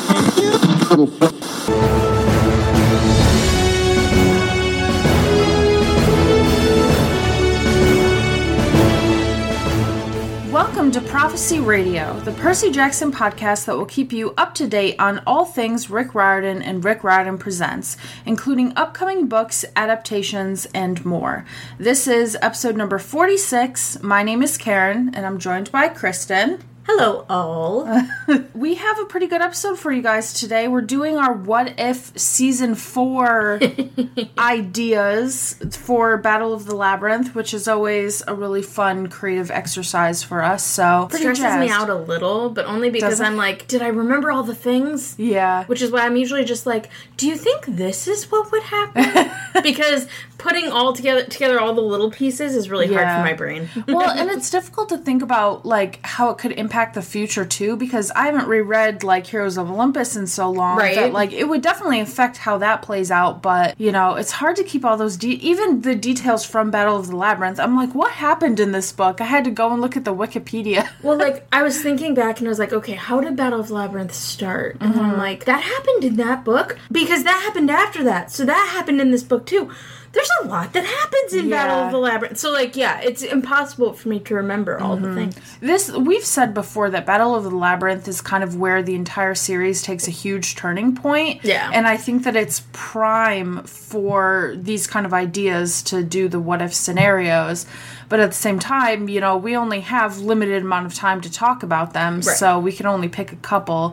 Welcome to Prophecy Radio, the Percy Jackson podcast that will keep you up to date on all things Rick Riordan and Rick Riordan Presents, including upcoming books, adaptations, and more. This is episode number 46. My name is Karen, and I'm joined by Kristen. Hello, all. We have a pretty good episode for you guys today. We're doing our What If Season 4 ideas for Battle of the Labyrinth, which is always a really fun, creative exercise for us. So, it stresses me out a little, but only because I'm like, did I remember all the things? Yeah. Which is why I'm usually just like, do you think this is what would happen? Because putting all together all the little pieces is really hard for my brain. Well, and it's difficult to think about, like, how it could impact the future, too, because I haven't reread, like, Heroes of Olympus in so long. Right. That, like, it would definitely affect how that plays out, but, you know, it's hard to keep all those, even the details from Battle of the Labyrinth. I'm like, what happened in this book? I had to go and look at the Wikipedia. Well, like, I was thinking back and I was like, okay, how did Battle of the Labyrinth start? And then I'm like, that happened in that book? Because that happened after that. So that happened in this book, too. There's a lot that happens in Battle of the Labyrinth. So, like, yeah, it's impossible for me to remember all the things. We've said before that Battle of the Labyrinth is kind of where the entire series takes a huge turning point. Yeah. And I think that it's prime for these kind of ideas to do the what-if scenarios. But at the same time, you know, we only have limited amount of time to talk about them, so we can only pick a couple.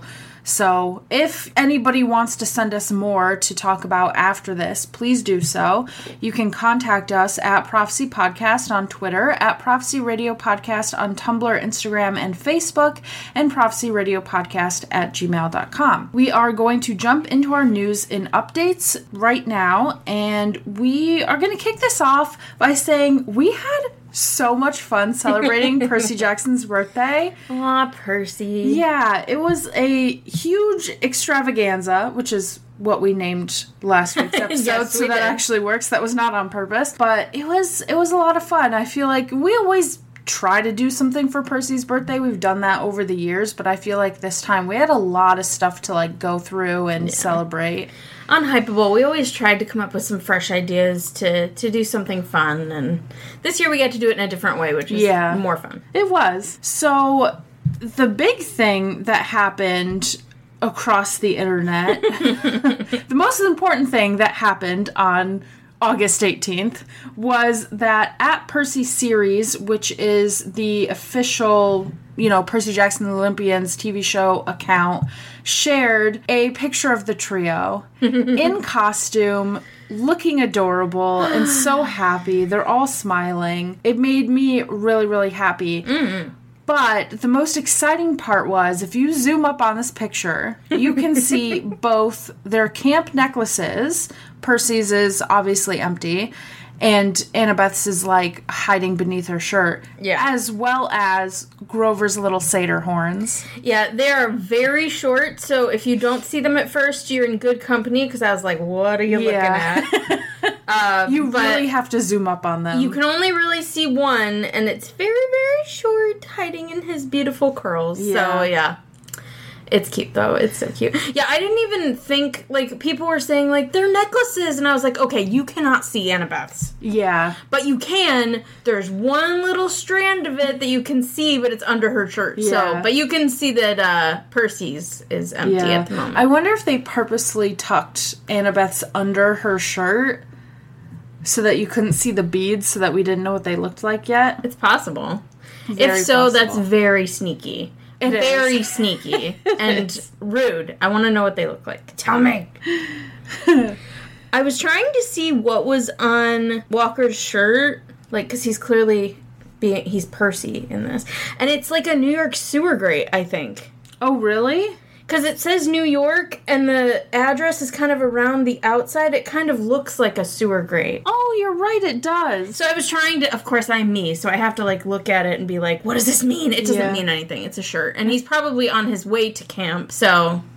So if anybody wants to send us more to talk about after this, please do so. You can contact us at Prophecy Podcast on Twitter, at Prophecy Radio Podcast on Tumblr, Instagram, and Facebook, and Prophecy Radio Podcast at gmail.com. We are going to jump into our news and updates right now, and we are going to kick this off by saying we had so much fun celebrating Percy Jackson's birthday. Aw, Percy. Yeah, it was a huge extravaganza, which is what we named last week's episode, Yes, so that actually works. That was not on purpose, but it was a lot of fun. I feel like we always try to do something for Percy's birthday. We've done that over the years, but I feel like this time we had a lot of stuff to, like, go through and celebrate. Unhypeable. We always tried to come up with some fresh ideas to do something fun, and this year we got to do it in a different way, which is more fun. It was. So, the big thing that happened across the internet, the most important thing that happened on August 18th was that at Percy Series, which is the official, you know, Percy Jackson and the Olympians TV show account, shared a picture of the trio in costume, looking adorable and so happy. They're all smiling. It made me really, really happy. But the most exciting part was, if you zoom up on this picture, you can see both their camp necklaces. Percy's is obviously empty, and Annabeth's is, like, hiding beneath her shirt. Yeah. As well as Grover's little satyr horns. Yeah, they are very short, so if you don't see them at first, you're in good company, because I was like, what are you looking at? You really have to zoom up on them. You can only really see one, and it's very, very short, hiding in his beautiful curls. Yeah. So, yeah. It's cute, though. It's so cute. Yeah, I didn't even think, like, people were saying, like, they're necklaces, and I was like, okay, you cannot see Annabeth's. Yeah. But you can. There's one little strand of it that you can see, but it's under her shirt. Yeah. So, but you can see that Percy's is empty at the moment. I wonder if they purposely tucked Annabeth's under her shirt so that you couldn't see the beads, so that we didn't know what they looked like yet. It's possible. Very if so, possible. that's very sneaky. It is. Very sneaky. And rude. I want to know what they look like. Tell me. I was trying to see what was on Walker's shirt. Like, because he's clearly he's Percy in this. And it's like a New York sewer grate, I think. Oh, really? Because it says New York, and the address is kind of around the outside. It kind of looks like a sewer grate. Oh, you're right, it does. So I was trying to, of course I'm me, so I have to, like, look at it and be like, what does this mean? It doesn't mean anything. It's a shirt. And he's probably on his way to camp, so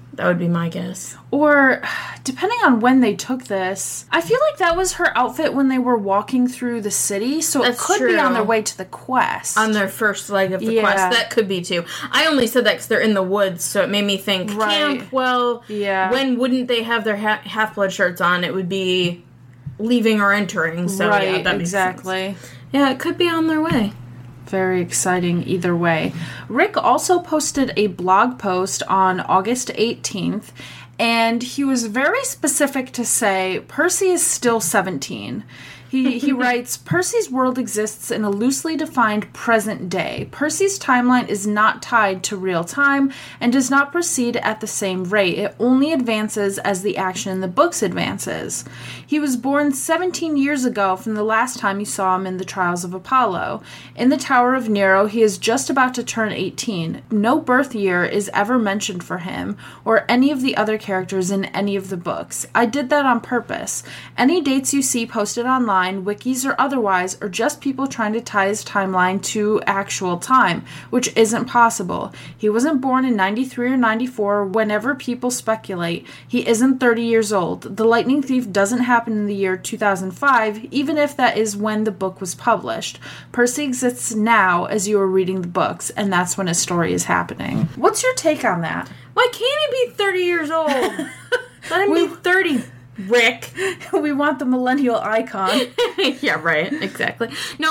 That would be my guess. Or, depending on when they took this, I feel like that was her outfit when they were walking through the city, so That's it could true. be on their way to the quest. On their first leg of the quest. That could be, too. I only said that because they're in the woods, so it made me think, camp, well, when wouldn't they have their Half-Blood shirts on? It would be leaving or entering, so yeah, that makes sense. Yeah, it could be on their way. Very exciting either way. Rick also posted a blog post on August 18th, and he was very specific to say Percy is still 17. He writes, Percy's world exists in a loosely defined present day. Percy's timeline is not tied to real time and does not proceed at the same rate. It only advances as the action in the books advances. He was born 17 years ago from the last time you saw him in the Trials of Apollo. In the Tower of Nero, he is just about to turn 18. No birth year is ever mentioned for him or any of the other characters in any of the books. I did that on purpose. Any dates you see posted online, wikis or otherwise, are just people trying to tie his timeline to actual time, which isn't possible. He wasn't born in 93 or 94, whenever people speculate. He isn't 30 years old. The Lightning Thief doesn't happen in the year 2005, even if that is when the book was published. Percy exists now as you are reading the books, and that's when his story is happening. What's your take on that? Why can't he be 30 years old? Let him be 30. Rick. We want the millennial icon. Yeah, right. Exactly. No,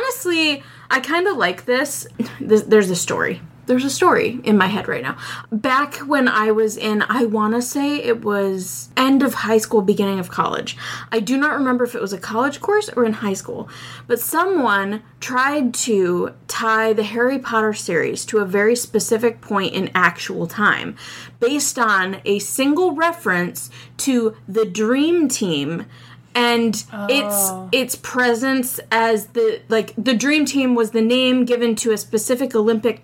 I kind of like this. There's a story. There's a story in my head right now. Back when I was in, I want to say it was end of high school, beginning of college. I do not remember if it was a college course or in high school, but someone tried to tie the Harry Potter series to a very specific point in actual time based on a single reference to the Dream Team and its presence as the Dream Team was the name given to a specific Olympic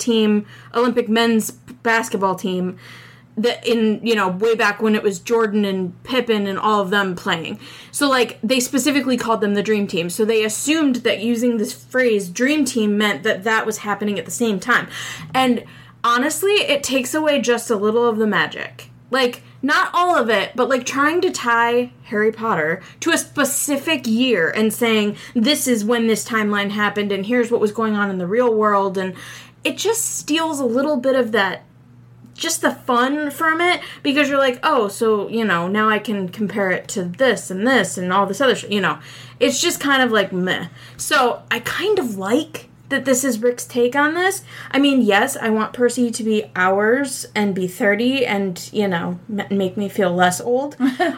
men's basketball team that in, way back when it was Jordan and Pippen and all of them playing. So they specifically called them the Dream Team. So they assumed that using this phrase Dream Team meant that was happening at the same time. And honestly, it takes away just a little of the magic. Not all of it, but trying to tie Harry Potter to a specific year and saying, this is when this timeline happened and here's what was going on in the real world. And it just steals a little bit of that, just the fun from it, because you're like, oh, so, now I can compare it to this and all this other shit, It's just kind of meh. So I kind of like that this is Rick's take on this. I mean, yes, I want Percy to be ours and be 30 and, make me feel less old.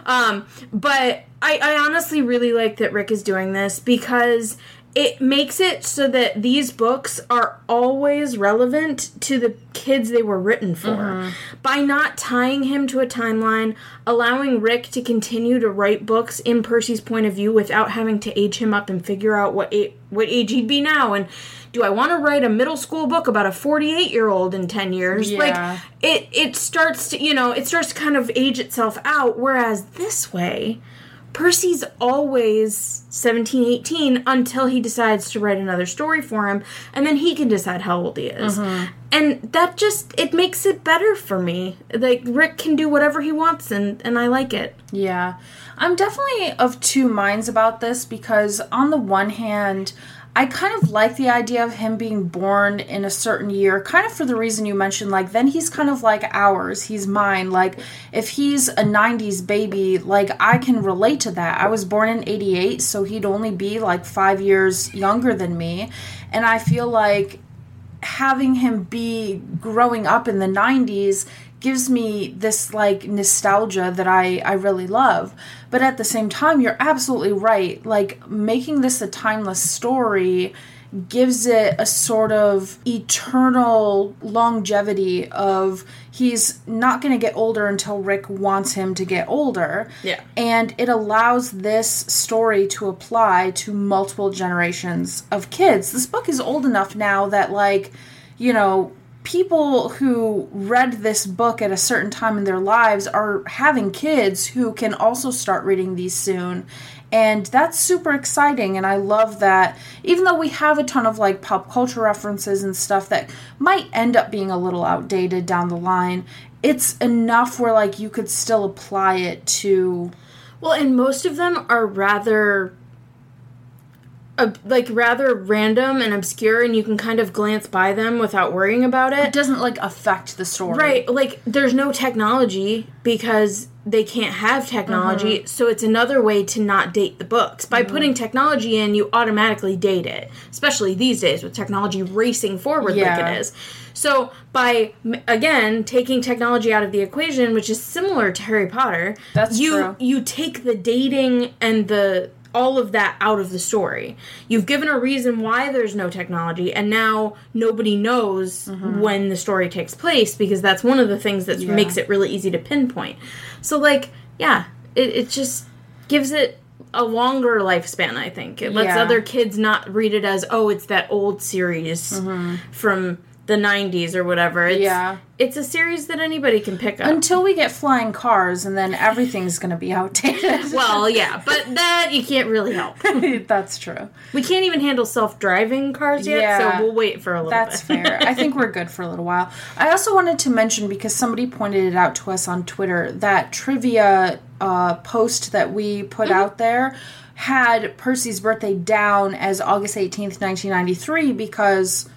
But I honestly really like that Rick is doing this because it makes it so that these books are always relevant to the kids they were written for. Mm-hmm. By not tying him to a timeline, allowing Rick to continue to write books in Percy's point of view without having to age him up and figure out what age he'd be now. And do I want to write a middle school book about a 48-year-old in 10 years? Yeah. It starts to, it starts to kind of age itself out, whereas this way, Percy's always 17, 18 until he decides to write another story for him, and then he can decide how old he is. Mm-hmm. And that it makes it better for me. Rick can do whatever he wants, and I like it. Yeah. I'm definitely of two minds about this, because on the one hand, I kind of like the idea of him being born in a certain year, kind of for the reason you mentioned, then he's kind of like ours, he's mine. If he's a 90s baby, I can relate to that. I was born in 88, so he'd only be 5 years younger than me, and I feel like having him be growing up in the 90s gives me this nostalgia that I really love. But at the same time, you're absolutely right. Making this a timeless story gives it a sort of eternal longevity of he's not going to get older until Rick wants him to get older. Yeah. And it allows this story to apply to multiple generations of kids. This book is old enough now that people who read this book at a certain time in their lives are having kids who can also start reading these soon. And that's super exciting, and I love that. Even though we have a ton of like pop culture references and stuff that might end up being a little outdated down the line, it's enough where like you could still apply it to... Well, and most of them are rather random and obscure, and you can kind of glance by them without worrying about it. It doesn't like affect the story. Right, like there's no technology because they can't have technology, so it's another way to not date the books. By putting technology in, you automatically date it, especially these days with technology racing forward like it is. So by, again, taking technology out of the equation, which is similar to Harry Potter, you take the dating and all of that out of the story. You've given a reason why there's no technology, and now nobody knows when the story takes place, because that's one of the things that makes it really easy to pinpoint. So, like, it just gives it a longer lifespan, I think. It lets other kids not read it as, oh, it's that old series from the 90s or whatever. It's a series that anybody can pick up. Until we get flying cars, and then everything's going to be outdated. Well, yeah, but that you can't really help. That's true. We can't even handle self-driving cars yet, so we'll wait for a little bit. That's fair. I think we're good for a little while. I also wanted to mention, because somebody pointed it out to us on Twitter, that trivia post that we put out there had Percy's birthday down as August 18th, 1993, because...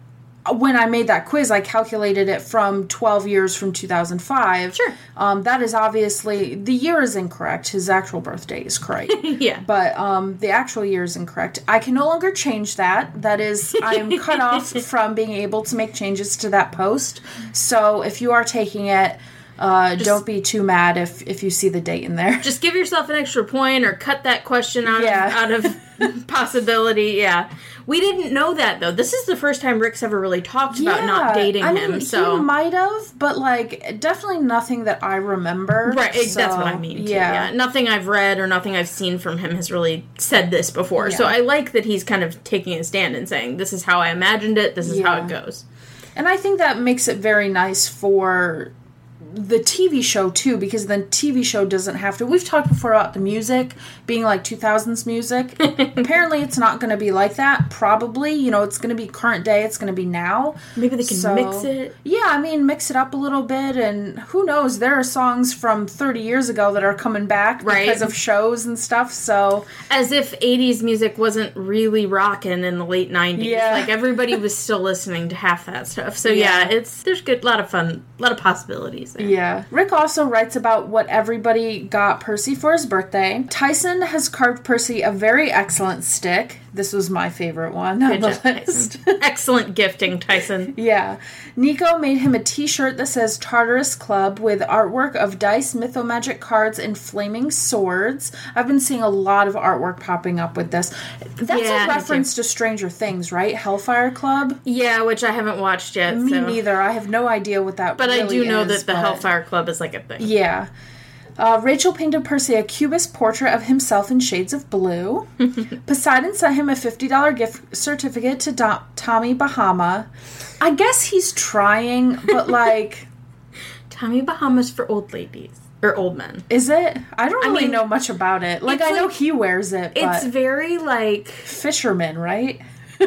when I made that quiz, I calculated it from 12 years from 2005. Sure. That is obviously... the year is incorrect. His actual birthday is correct. Yeah. But the actual year is incorrect. I can no longer change that. That is... I am cut off from being able to make changes to that post. So if you are taking it... don't be too mad if you see the date in there. Just give yourself an extra point, or cut that question out of possibility. Yeah. We didn't know that, though. This is the first time Rick's ever really talked about not dating him. So he might have, but like definitely nothing that I remember. Right, so, that's what I mean. Yeah. Nothing I've read or nothing I've seen from him has really said this before. Yeah. So I like that he's kind of taking a stand and saying, this is how I imagined it, this is how it goes. And I think that makes it very nice for the TV show, too, because the TV show doesn't have to... We've talked before about the music being like 2000s music. Apparently, it's not going to be like that, probably. You know, it's going to be current day, it's going to be now. Maybe they can mix it. Yeah, I mean, mix it up a little bit, and who knows, there are songs from 30 years ago that are coming back because of shows and stuff, so... As if 80s music wasn't really rocking in the late 90s. Yeah. Like, everybody was still listening to half that stuff. So, there's a lot of fun, a lot of possibilities there. Yeah. Rick also writes about what everybody got Percy for his birthday. Tyson has carved Percy a very excellent stick. This was my favorite one on the list. Excellent gifting, Tyson. Yeah. Nico made him a t-shirt that says Tartarus Club with artwork of dice, mythomagic cards, and flaming swords. I've been seeing a lot of artwork popping up with this. That's a reference to Stranger Things, right? Hellfire Club? Yeah, which I haven't watched yet. Me neither. I have no idea what that really is. But I do know that the Hellfire Club is like a thing. Yeah. Rachel painted Percy a cubist portrait of himself in shades of blue. Poseidon sent him a $50 gift certificate to Tommy Bahama. I guess he's trying, but like... Tommy Bahama's for old ladies. Or old men. Is it? I don't really know much about it. Like, I know he wears it, but... It's very, like... Fisherman, right?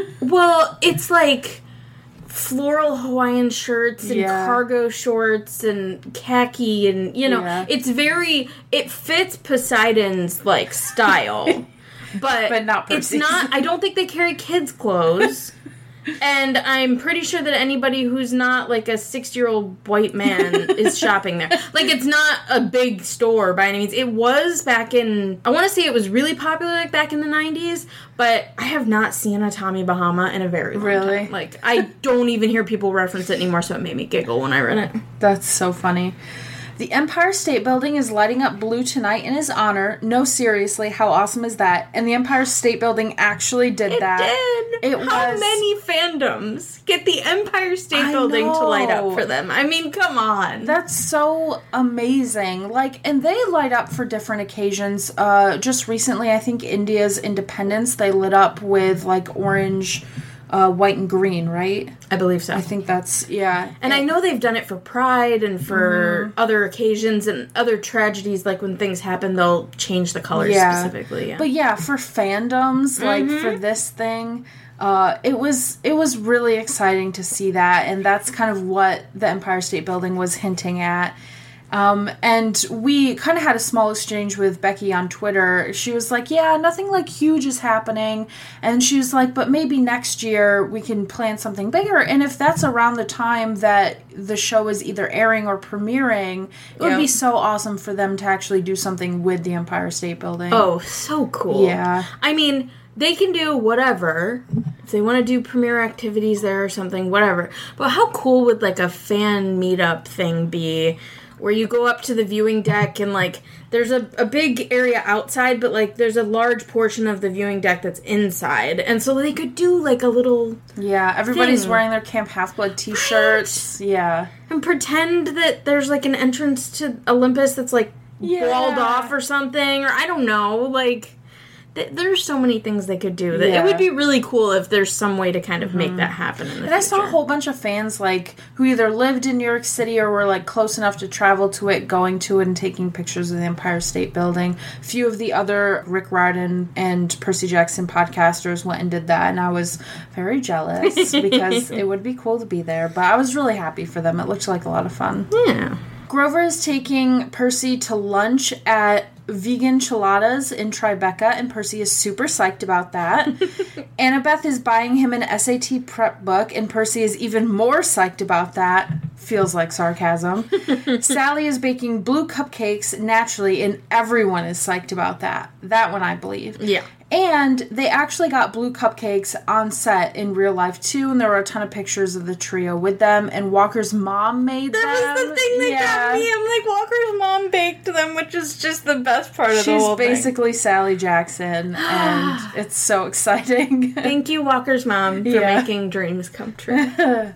Well, it's like... floral Hawaiian shirts and cargo shorts and khaki and, you know, it fits Poseidon's, like, style. But not Percy's. It's not, I don't think they carry kids' clothes. And I'm pretty sure that anybody who's not, like, a 6-year-old white man is shopping there. Like, it's not a big store by any means. It was back in... I want to say it was really popular, like, back in the 90s, but I have not seen a Tommy Bahama in a very long time. Like, I don't even hear people reference it anymore, so it made me giggle when I read it. That's so funny. The Empire State Building is lighting up blue tonight in his honor. No, seriously, how awesome is that? And the Empire State Building actually did that. It did. How many fandoms get the Empire State Building to light up for them? I mean, come on. That's so amazing. Like, and they light up for different occasions. Just recently, I think India's independence, they lit up with, like, orange... white and green, right? I believe so. I think that's, yeah. And I know they've done it for Pride and for other occasions and other tragedies, like when things happen, they'll change the colors specifically. Yeah. But yeah, for fandoms, like for this thing, it was really exciting to see that, and that's kind of what the Empire State Building was hinting at. And we kind of had a small exchange with Becky on Twitter. She was like, yeah, nothing like huge is happening. And she was like, but maybe next year we can plan something bigger. And if that's around the time that the show is either airing or premiering, it would be so awesome for them to actually do something with the Empire State Building. Oh, so cool. Yeah. I mean, they can do whatever. If they want to do premiere activities there or something, whatever. But how cool would, like, a fan meetup thing be? Where you go up to the viewing deck and, like, there's a big area outside, but, like, there's a large portion of the viewing deck that's inside. And so they could do, like, a little everybody's wearing their Camp Half-Blood t-shirts. Right. Yeah. And pretend that there's, like, an entrance to Olympus that's, like, walled off or something. Or I don't know, like... There's so many things they could do. That it would be really cool if there's some way to kind of make that happen in the future. I saw a whole bunch of fans, like, who either lived in New York City or were, like, close enough to travel to it, going to it and taking pictures of the Empire State Building. A few of the other Rick Riordan and Percy Jackson podcasters went and did that, and I was very jealous because it would be cool to be there. But I was really happy for them. It looked like a lot of fun. Yeah. Grover is taking Percy to lunch at Vegan Chiladas in Tribeca, and Percy is super psyched about that. Annabeth is buying him an SAT prep book, and Percy is even more psyched about that. Feels like sarcasm. Sally is baking blue cupcakes naturally, and everyone is psyched about that. That one, I believe. Yeah. And they actually got blue cupcakes on set in real life, too, and there were a ton of pictures of the trio with them, and Walker's mom made them. That was the thing that got me. I'm like, Walker's mom baked them, which is just the best part of the whole thing. She's basically Sally Jackson, and it's so exciting. Thank you, Walker's mom, for making dreams come true.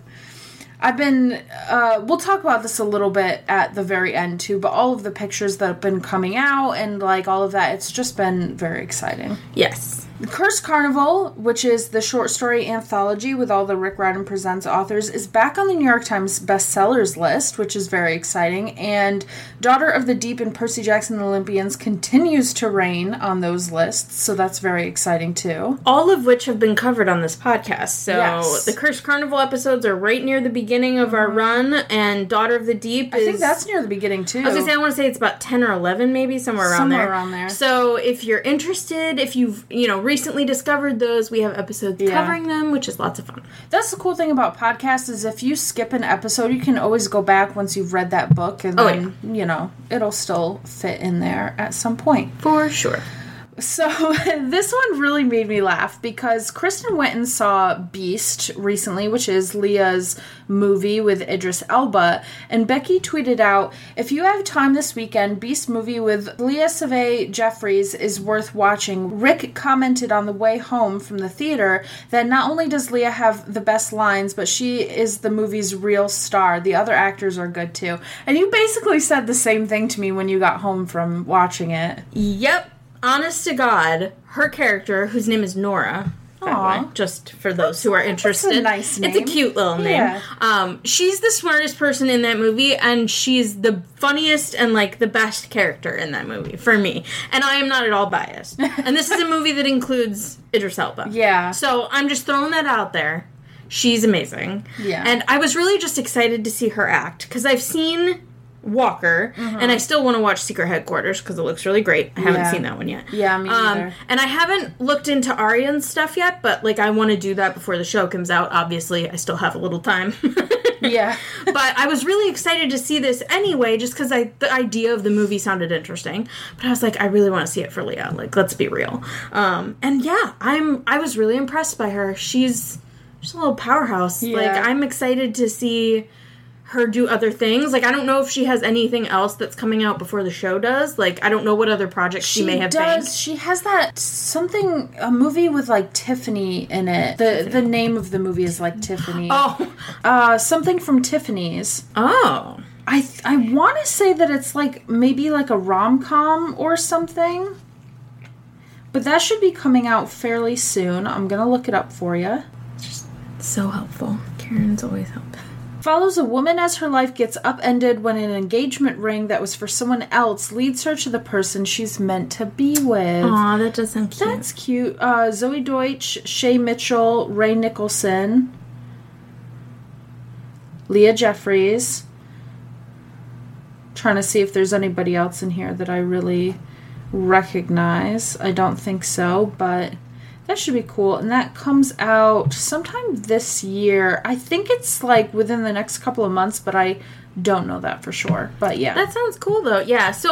We'll talk about this a little bit at the very end, too, but all of the pictures that have been coming out and, like, all of that, it's just been very exciting. Yes. Cursed Carnival, which is the short story anthology with all the Rick Riordan Presents authors, is back on the New York Times bestsellers list, which is very exciting. And Daughter of the Deep and Percy Jackson and the Olympians continues to reign on those lists, so that's very exciting, too. All of which have been covered on this podcast. So the Cursed Carnival episodes are right near the beginning of our run, and Daughter of the Deep is... I think that's near the beginning, too. I was going to say, I want to say it's about 10 or 11, maybe, somewhere around there. So if you're interested, if you've, recently discovered those, we have episodes covering them, which is lots of fun. That's the cool thing about podcasts is if you skip an episode, you can always go back once you've read that book, and then, it'll still fit in there at some point. For sure. So, this one really made me laugh because Kristen went and saw Beast recently, which is Leah's movie with Idris Elba, and Becky tweeted out, if you have time this weekend, Beast movie with Leah Savay Jeffries is worth watching. Rick commented on the way home from the theater that not only does Leah have the best lines, but she is the movie's real star. The other actors are good too. And you basically said the same thing to me when you got home from watching it. Yep. Honest to God, her character, whose name is Nora, by the way, just for those who are interested. That's a nice name. It's a cute little name. Yeah. She's the smartest person in that movie, and she's the funniest and, like, the best character in that movie, for me. And I am not at all biased. And this is a movie that includes Idris Elba. Yeah. So I'm just throwing that out there. She's amazing. Yeah. And I was really just excited to see her act, because I've seen Walker, and I still want to watch Secret Headquarters because it looks really great. I haven't seen that one yet. Yeah, me neither. And I haven't looked into Arya's stuff yet, but, like, I want to do that before the show comes out. Obviously, I still have a little time. Yeah. But I was really excited to see this anyway, just because the idea of the movie sounded interesting. But I was like, I really want to see it for Leah. Like, let's be real. And yeah, I was really impressed by her. She's a little powerhouse. Yeah. Like, I'm excited to see her do other things. Like, I don't know if she has anything else that's coming out before the show does. Like, I don't know what other projects she may have banked. She has that a movie with, like, Tiffany in it. The name of the movie is, like, Tiffany. Oh. Something from Tiffany's. Oh. I want to say that it's, like, maybe, like, a rom-com or something. But that should be coming out fairly soon. I'm going to look it up for you. So helpful. Karen's always helpful. Follows a woman as her life gets upended when an engagement ring that was for someone else leads her to the person she's meant to be with. Aw, that does sound cute. That's cute. Zoe Deutsch, Shay Mitchell, Ray Nicholson, Leah Jeffries. Trying to see if there's anybody else in here that I really recognize. I don't think so, but that should be cool. And that comes out sometime this year. I think it's like within the next couple of months, but I don't know that for sure. But yeah. That sounds cool though. Yeah. So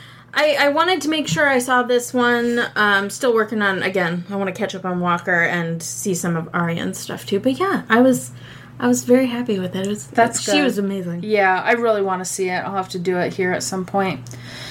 I wanted to make sure I saw this one. Still working on, again, I want to catch up on Walker and see some of Ariane's stuff too. But yeah, I was very happy with it. That's good. She was amazing. Yeah, I really want to see it. I'll have to do it here at some point.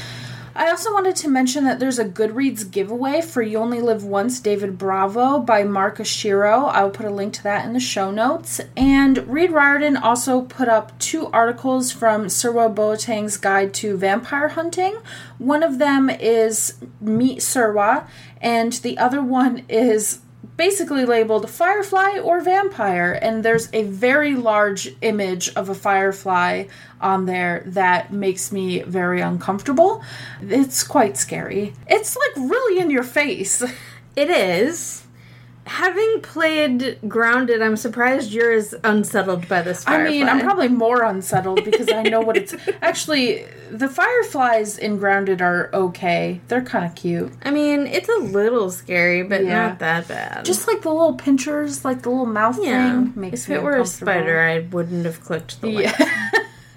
I also wanted to mention that there's a Goodreads giveaway for You Only Live Once, David Bravo by Mark Oshiro. I'll put a link to that in the show notes. And Reed Riordan also put up 2 articles from Sirwa Boateng's Guide to Vampire Hunting. One of them is Meet Sirwa, and the other one is basically labeled Firefly or Vampire, and there's a very large image of a firefly on there that makes me very uncomfortable. It's quite scary. It's like really in your face. It is. Having played Grounded, I'm surprised you're as unsettled by this firefly. I mean, I'm probably more unsettled because I know what it's... Actually, the fireflies in Grounded are okay. They're kind of cute. I mean, it's a little scary, but not that bad. Just like the little pinchers, like the little mouth thing. Makes if it were a spider, I wouldn't have clicked the link. Yeah.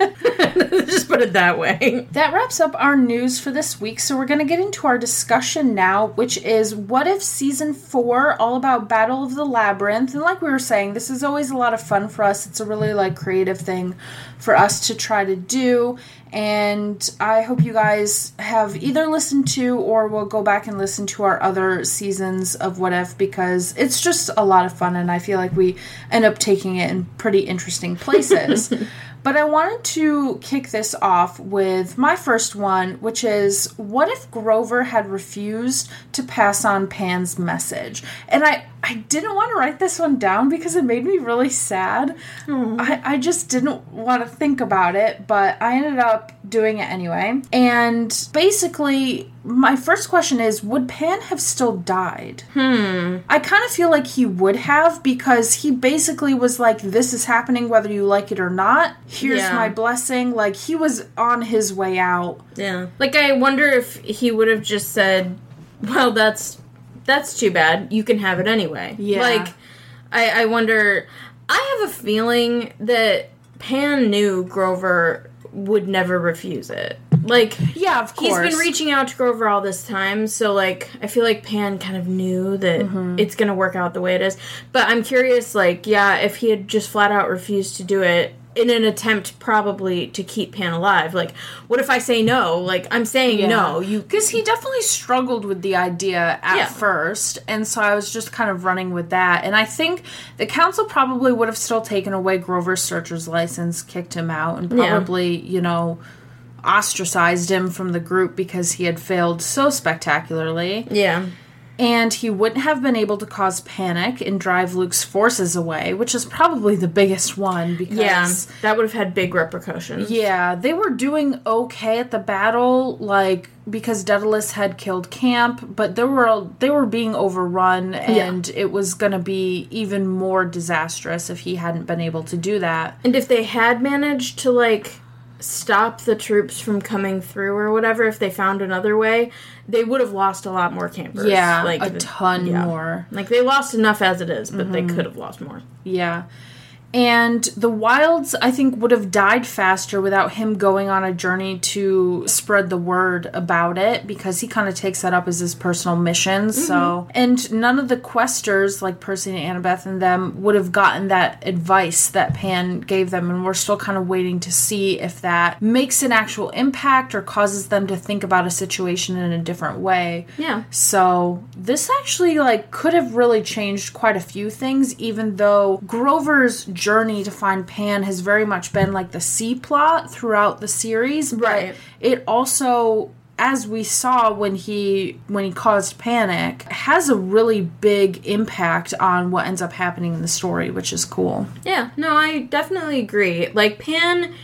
Just put it that way. That wraps up our news for this week, so we're going to get into our discussion now, which is what if Season 4, all about Battle of the Labyrinth. And like we were saying, this is always a lot of fun for us. It's a really creative thing for us to try to do. And I hope you guys have either listened to or will go back and listen to our other seasons of What If, because it's just a lot of fun and I feel like we end up taking it in pretty interesting places. But I wanted to kick this off with my first one, which is, what if Grover had refused to pass on Pan's message? And I didn't want to write this one down because it made me really sad. I just didn't want to think about it, but I ended up doing it anyway. And basically, my first question is, would Pan have still died? I kind of feel like he would have, because he basically was like, this is happening whether you like it or not. Here's my blessing. Like, he was on his way out. Yeah. Like, I wonder if he would have just said, well, that's too bad. You can have it anyway. Yeah. Like, I wonder... I have a feeling that Pan knew Grover would never refuse it. Like, yeah, of course. He's been reaching out to Grover all this time, so, like, I feel like Pan kind of knew that it's going to work out the way it is. But I'm curious, like, yeah, if he had just flat out refused to do it in an attempt probably to keep Pan alive. Like, what if I say no? Like, I'm saying no. Because he definitely struggled with the idea at first, and so I was just kind of running with that. And I think the council probably would have still taken away Grover's searcher's license, kicked him out, and probably, ostracized him from the group because he had failed so spectacularly. Yeah. And he wouldn't have been able to cause panic and drive Luke's forces away, which is probably the biggest one, because... that would have had big repercussions. Yeah, they were doing okay at the battle, like, because Daedalus had killed Camp, but they were being overrun, and it was going to be even more disastrous if he hadn't been able to do that. And if they had managed to, like, stop the troops from coming through or whatever, if they found another way, they would have lost a lot more campers. Yeah, like a ton more. Like, they lost enough as it is, but they could have lost more. Yeah. And the Wilds, I think, would have died faster without him going on a journey to spread the word about it, because he kind of takes that up as his personal mission. So, and none of the questers, like Percy and Annabeth and them, would have gotten that advice that Pan gave them, and we're still kind of waiting to see if that makes an actual impact or causes them to think about a situation in a different way. Yeah. So, this actually, like, could have really changed quite a few things, even though Grover's journey to find Pan has very much been like the C plot throughout the series, but it also as we saw when he caused panic, has a really big impact on what ends up happening in the story, which is cool. Yeah, no, I definitely agree. Like, Pan,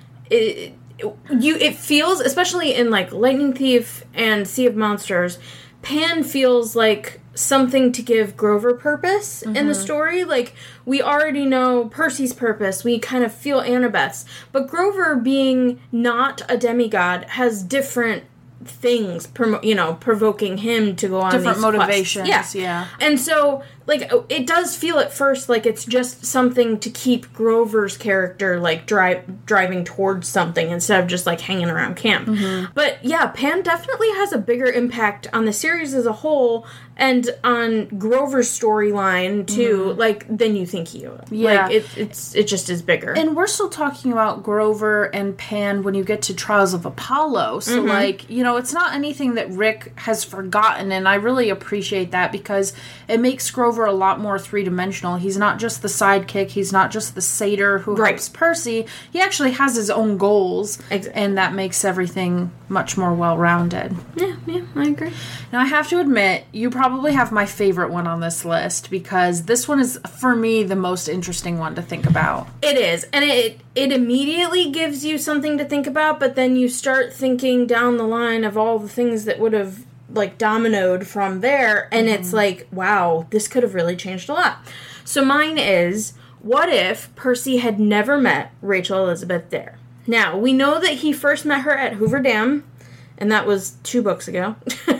it feels, especially in, like, Lightning Thief and Sea of Monsters, Pan feels like something to give Grover purpose in the story. Like, we already know Percy's purpose. We kind of feel Annabeth's. But Grover, being not a demigod, has different things, provoking him to go on different these motivations. quests. Yeah. And so, like, it does feel at first like it's just something to keep Grover's character, like, driving towards something instead of just, like, hanging around camp. But, yeah, Pan definitely has a bigger impact on the series as a whole and on Grover's storyline, too, like, than you think he would. Yeah. Like, it just is bigger. And we're still talking about Grover and Pan when you get to Trials of Apollo. So, like, it's not anything that Rick has forgotten, and I really appreciate that because it makes Grover a lot more three-dimensional. He's not just the sidekick. He's not just the satyr who helps Percy. He actually has his own goals, and that makes everything much more well-rounded. Yeah, I agree. Now, I have to admit, you probably have my favorite one on this list because this one is, for me, the most interesting one to think about. It is, and it immediately gives you something to think about, but then you start thinking down the line of all the things that would have, like, dominoed from there, and it's like, wow, this could have really changed a lot. So mine is, what if Percy had never met Rachel Elizabeth Dare? Now, we know that he first met her at Hoover Dam, and that was 2 books ago.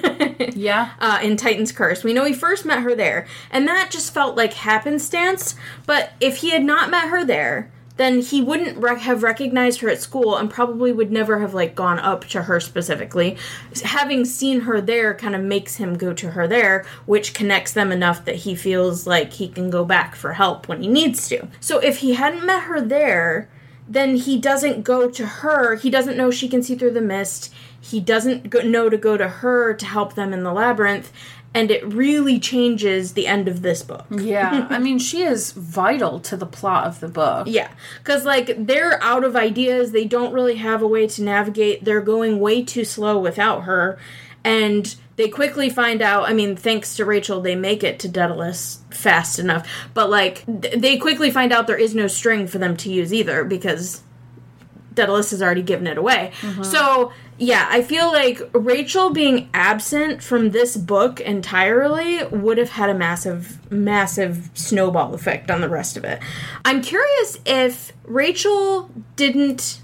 Yeah. In Titan's Curse. We know he first met her there, and that just felt like happenstance, but if he had not met her there, then he wouldn't have recognized her at school and probably would never have, like, gone up to her specifically. Having seen her there kind of makes him go to her there, which connects them enough that he feels like he can go back for help when he needs to. So if he hadn't met her there, then he doesn't go to her. He doesn't know she can see through the mist. He doesn't know to go to her to help them in the labyrinth. And it really changes the end of this book. Yeah. I mean, she is vital to the plot of the book. Yeah. Because, like, they're out of ideas. They don't really have a way to navigate. They're going way too slow without her. And they quickly find out, I mean, thanks to Rachel, they make it to Daedalus fast enough. But, like, they quickly find out there is no string for them to use either because Daedalus has already given it away. So, yeah, I feel like Rachel being absent from this book entirely would have had a massive, massive snowball effect on the rest of it. I'm curious if Rachel didn't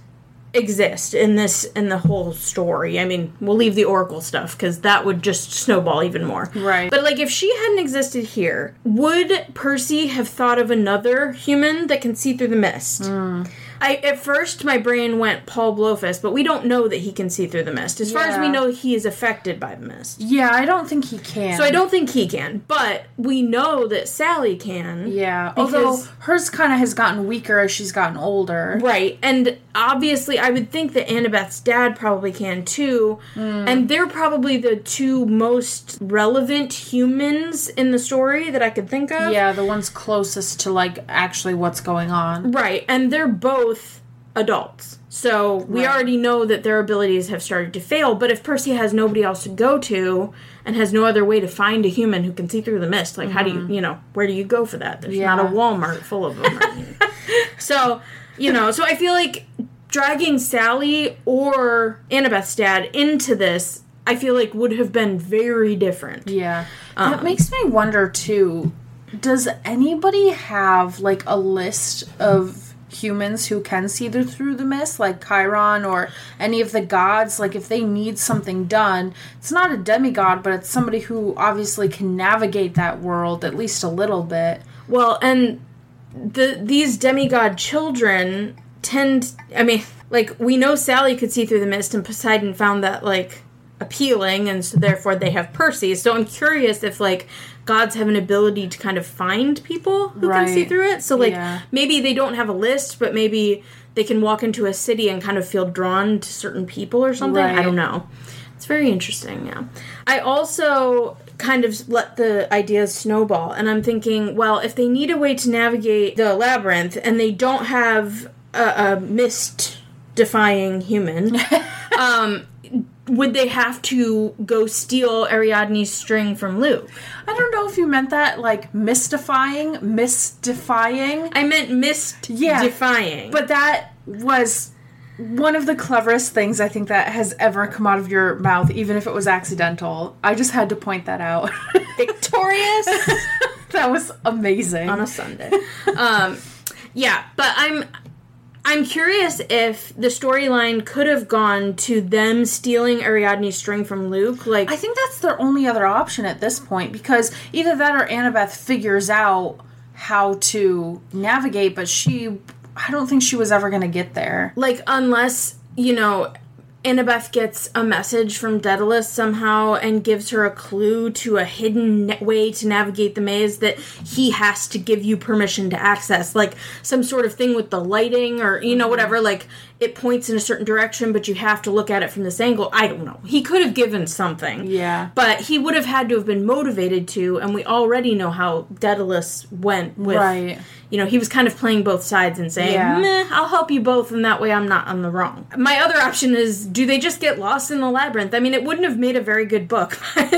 exist in the whole story. I mean, we'll leave the Oracle stuff because that would just snowball even more. Right. But, like, if she hadn't existed here, would Percy have thought of another human that can see through the mist? At first, my brain went Paul Blowfist, but we don't know that he can see through the mist. As far as we know, he is affected by the mist. Yeah, I don't think he can. So I don't think he can, but we know that Sally can. Yeah, although hers kind of has gotten weaker as she's gotten older. Right, and obviously I would think that Annabeth's dad probably can too, and they're probably the 2 most relevant humans in the story that I could think of. Yeah, the ones closest to, like, actually what's going on. Right, and they're both adults. So we already know that their abilities have started to fail, but if Percy has nobody else to go to and has no other way to find a human who can see through the mist, like, how do you, where do you go for that? There's not a Walmart full of them. So, so I feel like dragging Sally or Annabeth's dad into this, I feel like would have been very different. Yeah. That makes me wonder, too, does anybody have, like, a list of humans who can see through the mist, like Chiron or any of the gods? Like, if they need something done, it's not a demigod, but it's somebody who obviously can navigate that world at least a little bit. Well, and these demigod children tend, I mean, like, we know Sally could see through the mist, and Poseidon found that, like, appealing, and so therefore they have Percy. So I'm curious if, like, gods have an ability to kind of find people who can see through it. So, like, maybe they don't have a list, but maybe they can walk into a city and kind of feel drawn to certain people or something. I don't know. It's very interesting, yeah. I also kind of let the ideas snowball, and I'm thinking, well, if they need a way to navigate the labyrinth and they don't have a mist mist-defying human, would they have to go steal Ariadne's string from Luke? I don't know if you meant that, like, mystifying. I meant mist-defying. But that was one of the cleverest things I think that has ever come out of your mouth, even if it was accidental. I just had to point that out. Victorious? That was amazing. On a Sunday. Yeah, but I'm curious if the storyline could have gone to them stealing Ariadne's string from Luke. Like, I think that's their only other option at this point, because either that or Annabeth figures out how to navigate, but I don't think she was ever going to get there. Like, unless, Annabeth gets a message from Daedalus somehow and gives her a clue to a hidden way to navigate the maze that he has to give you permission to access. Like, some sort of thing with the lighting or, whatever. Like, it points in a certain direction, but you have to look at it from this angle. I don't know. He could have given something. Yeah. But he would have had to have been motivated to, and we already know how Daedalus went with... Right. He was kind of playing both sides and saying, meh, I'll help you both, and that way I'm not on the wrong. My other option is, do they just get lost in the labyrinth? I mean, it wouldn't have made a very good book.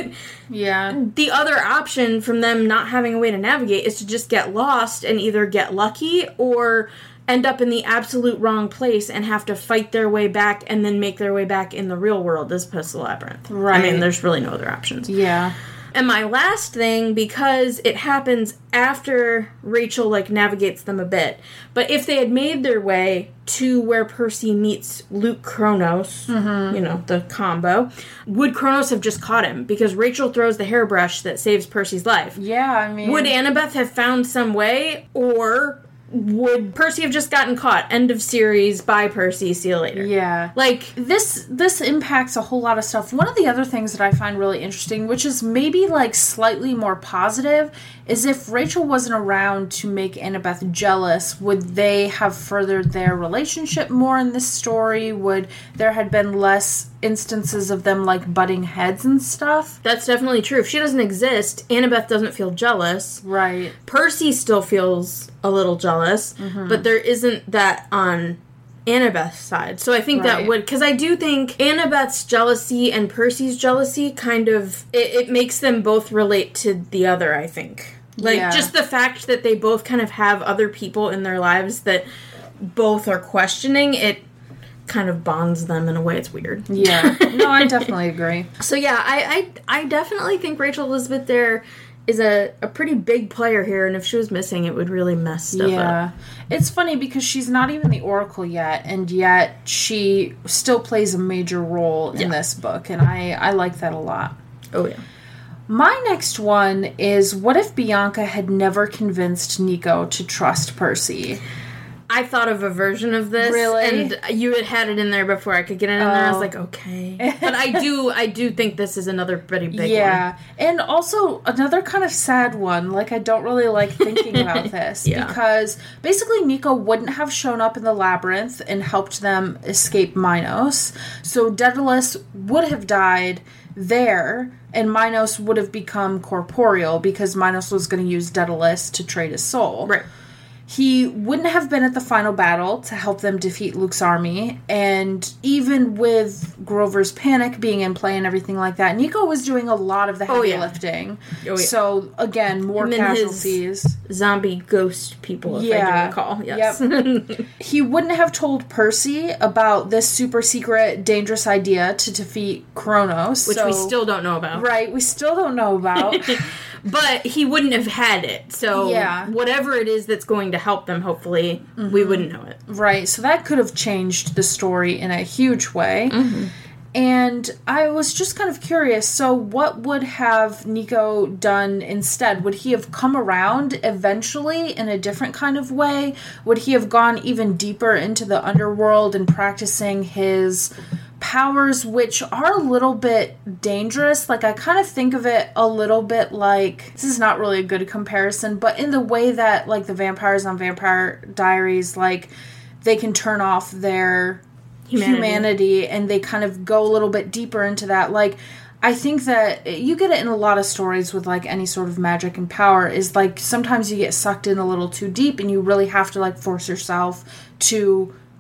Yeah. The other option from them not having a way to navigate is to just get lost and either get lucky or end up in the absolute wrong place and have to fight their way back and then make their way back in the real world as opposed to the labyrinth. Right. I mean, there's really no other options. Yeah. And my last thing, because it happens after Rachel, navigates them a bit, but if they had made their way to where Percy meets Luke Kronos, the combo, would Kronos have just caught him? Because Rachel throws the hairbrush that saves Percy's life. Yeah, I mean... Would Annabeth have found some way, or... would Percy have just gotten caught? End of series, bye Percy, see you later. Yeah. This impacts a whole lot of stuff. One of the other things that I find really interesting, which is maybe, slightly more positive, is if Rachel wasn't around to make Annabeth jealous, would they have furthered their relationship more in this story? Would there have been less instances of them, butting heads and stuff? That's definitely true. If she doesn't exist, Annabeth doesn't feel jealous. Right. Percy still feels a little jealous, but there isn't that on Annabeth's side. So I think that would... Because I do think Annabeth's jealousy and Percy's jealousy kind of... It makes them both relate to the other, I think. Just the fact that they both kind of have other people in their lives that both are questioning, it kind of bonds them in a way. It's weird. Yeah. No, I definitely agree. So yeah, I definitely think Rachel Elizabeth there is a pretty big player here, and if she was missing, it would really mess stuff up. It's funny because she's not even the Oracle yet, and yet she still plays a major role in this book, and I like that a lot. Oh, yeah. My next one is, what if Bianca had never convinced Nico to trust Percy? I thought of a version of this. Really? And you had it in there before I could get it in there. I was like, okay. But I do think this is another pretty big one. Yeah. And also another kind of sad one. I don't really like thinking about this. Because basically Nico wouldn't have shown up in the labyrinth and helped them escape Minos. So Daedalus would have died there, and Minos would have become corporeal because Minos was going to use Daedalus to trade his soul. Right. He wouldn't have been at the final battle to help them defeat Luke's army, and even with Grover's panic being in play and everything like that, Nico was doing a lot of the heavy lifting. Oh, yeah. So, again, more casualties. His zombie ghost people, if I do recall. Yes. Yep. He wouldn't have told Percy about this super secret, dangerous idea to defeat Kronos. Which we still don't know about. Right, we still don't know about. But he wouldn't have had it. So whatever it is that's going to help them, hopefully, we wouldn't know it. Right. So that could have changed the story in a huge way. And I was just kind of curious. So what would have Nico done instead? Would he have come around eventually in a different kind of way? Would he have gone even deeper into the underworld and practicing his powers, which are a little bit dangerous? I kind of think of it a little bit like, this is not really a good comparison, but in the way that the vampires on Vampire Diaries, they can turn off their humanity and they kind of go a little bit deeper into that. I think that you get it in a lot of stories with any sort of magic and power, is sometimes you get sucked in a little too deep and you really have to force yourself to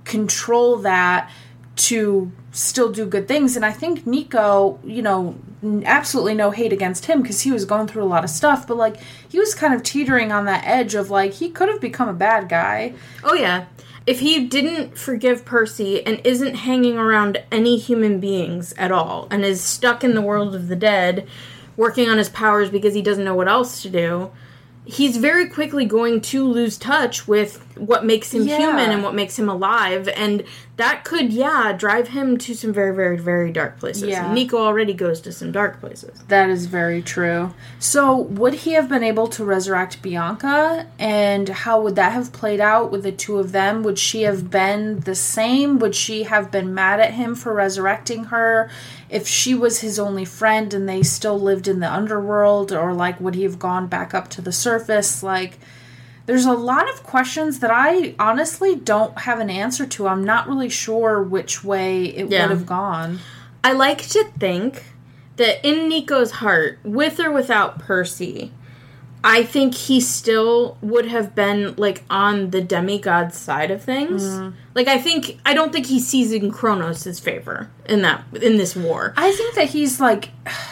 control that to still do good things. And I think Nico, absolutely no hate against him because he was going through a lot of stuff, but like he was kind of teetering on that edge of like he could have become a bad guy. Oh yeah. If he didn't forgive Percy and isn't hanging around any human beings at all and is stuck in the world of the dead working on his powers because he doesn't know what else to do, he's very quickly going to lose touch with what makes him human and what makes him alive, and that could, drive him to some very, very, very dark places. Yeah. And Nico already goes to some dark places. That is very true. So, would he have been able to resurrect Bianca, and how would that have played out with the two of them? Would she have been the same? Would she have been mad at him for resurrecting her if she was his only friend and they still lived in the underworld? Or, like, would he have gone back up to the surface? Like, there's a lot of questions that I honestly don't have an answer to. I'm not really sure which way it would have gone. I like to think that in Nico's heart, with or without Percy, I think he still would have been, like, on the demigod side of things. Mm. Like, I don't think he's seizing Kronos' favor in this war. I think that he's, like...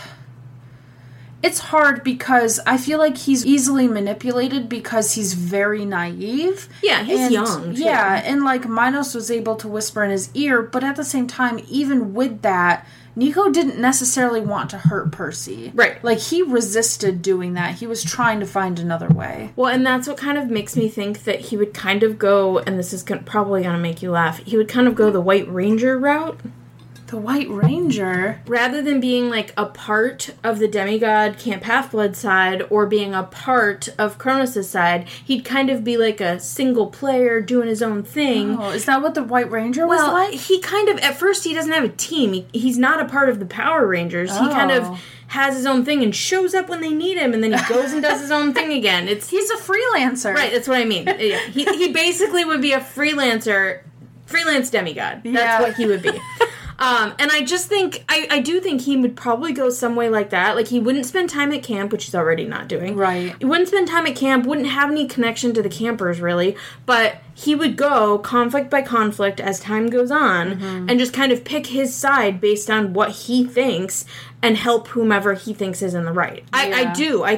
It's hard because I feel like he's easily manipulated because he's very naive. Yeah, he's young, too. Yeah, and, like, Minos was able to whisper in his ear, but at the same time, even with that, Nico didn't necessarily want to hurt Percy. Right. Like, he resisted doing that. He was trying to find another way. Well, and that's what kind of makes me think that he would kind of go, and this is probably going to make you laugh, he would kind of go the White Ranger route. The White Ranger? Rather than being, like, a part of the demigod Camp Half-Blood side or being a part of Kronos' side, he'd kind of be, like, a single player doing his own thing. Oh, is that what the White Ranger was like? Well, he kind of, at first, he doesn't have a team. He's not a part of the Power Rangers. Oh. He kind of has his own thing and shows up when they need him, and then he goes and does his own thing again. He's a freelancer. Right, that's what I mean. Yeah. He basically would be a freelance demigod. That's what he would be. And I just think, I do think he would probably go some way like that. Like, he wouldn't spend time at camp, which he's already not doing. Right. He wouldn't spend time at camp, wouldn't have any connection to the campers, really. But he would go conflict by conflict as time goes on, and just kind of pick his side based on what he thinks and help whomever he thinks is in the right. Yeah.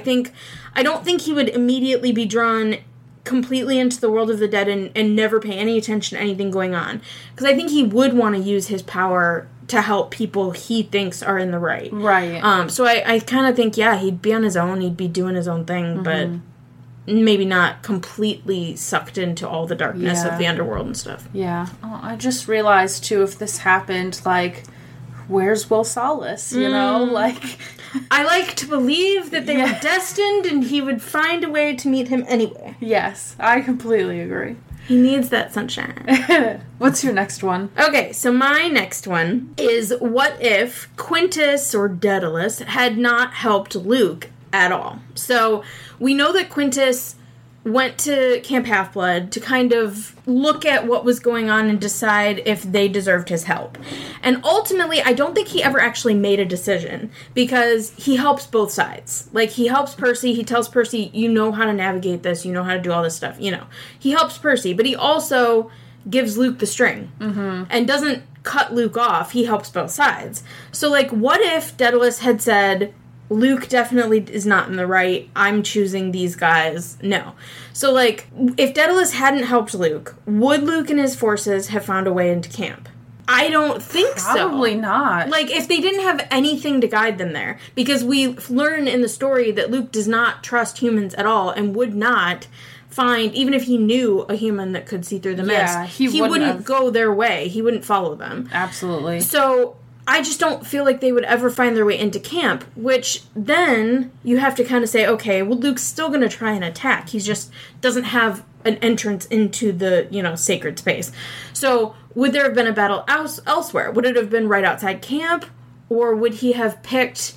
I don't think he would immediately be drawn completely into the world of the dead and never pay any attention to anything going on. Because I think he would want to use his power to help people he thinks are in the right. Right. So I kind of think, he'd be on his own, he'd be doing his own thing, but maybe not completely sucked into all the darkness of the underworld and stuff. Yeah. Oh, I just realized, too, if this happened, like, where's Will Solace, you know? Like... I like to believe that they were destined and he would find a way to meet him anyway. Yes, I completely agree. He needs that sunshine. What's your next one? Okay, so my next one is, what if Quintus or Daedalus had not helped Luke at all? So we know that Quintus went to Camp Half-Blood to kind of look at what was going on and decide if they deserved his help. And ultimately, I don't think he ever actually made a decision, because he helps both sides. Like, he helps Percy, he tells Percy, you know how to navigate this, you know how to do all this stuff, He helps Percy, but he also gives Luke the string, and doesn't cut Luke off, he helps both sides. So, like, what if Daedalus had said, Luke definitely is not in the right, I'm choosing these guys? No. So, like, if Daedalus hadn't helped Luke, would Luke and his forces have found a way into camp? I don't think so. Probably not. Like, if they didn't have anything to guide them there. Because we learn in the story that Luke does not trust humans at all and would not find, even if he knew a human that could see through the mist, he wouldn't go their way. He wouldn't follow them. Absolutely. So I just don't feel like they would ever find their way into camp, which then you have to kind of say, okay, well, Luke's still going to try and attack. He just doesn't have an entrance into the, sacred space. So would there have been a battle elsewhere? Would it have been right outside camp? Or would he have picked,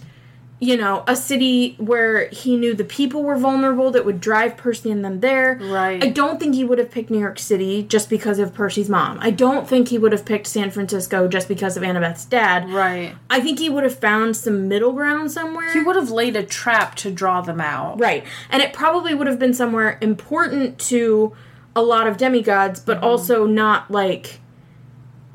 a city where he knew the people were vulnerable that would drive Percy and them there? Right. I don't think he would have picked New York City just because of Percy's mom. I don't think he would have picked San Francisco just because of Annabeth's dad. Right. I think he would have found some middle ground somewhere. He would have laid a trap to draw them out. Right. And it probably would have been somewhere important to a lot of demigods, but also not, like,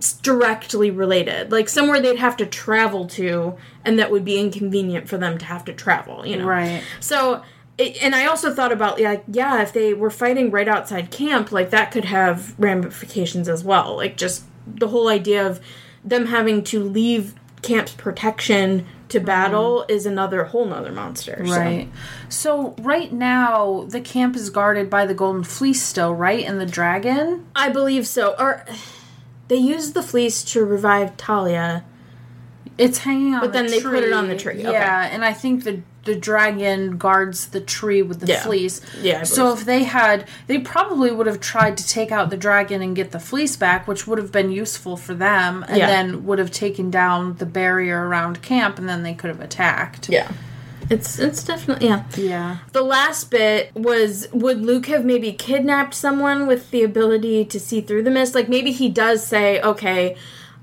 directly related. Like, somewhere they'd have to travel to, and that would be inconvenient for them to have to travel, you know? Right. So, and I also thought about, like, yeah, if they were fighting right outside camp, like, that could have ramifications as well. Like, just the whole idea of them having to leave camp's protection to battle is whole nother monster. Right. So right now, the camp is guarded by the Golden Fleece still, right? And the dragon? I believe so. Or they used the fleece to revive Talia. It's hanging on the tree. But then they put it on the tree. Yeah, okay. and I think the dragon guards the tree with the fleece. Yeah. So if they probably would have tried to take out the dragon and get the fleece back, which would have been useful for them, and then would have taken down the barrier around camp, and then they could have attacked. Yeah. It's definitely, yeah. Yeah. The last bit was, would Luke have maybe kidnapped someone with the ability to see through the mist? Like, maybe he does say, okay,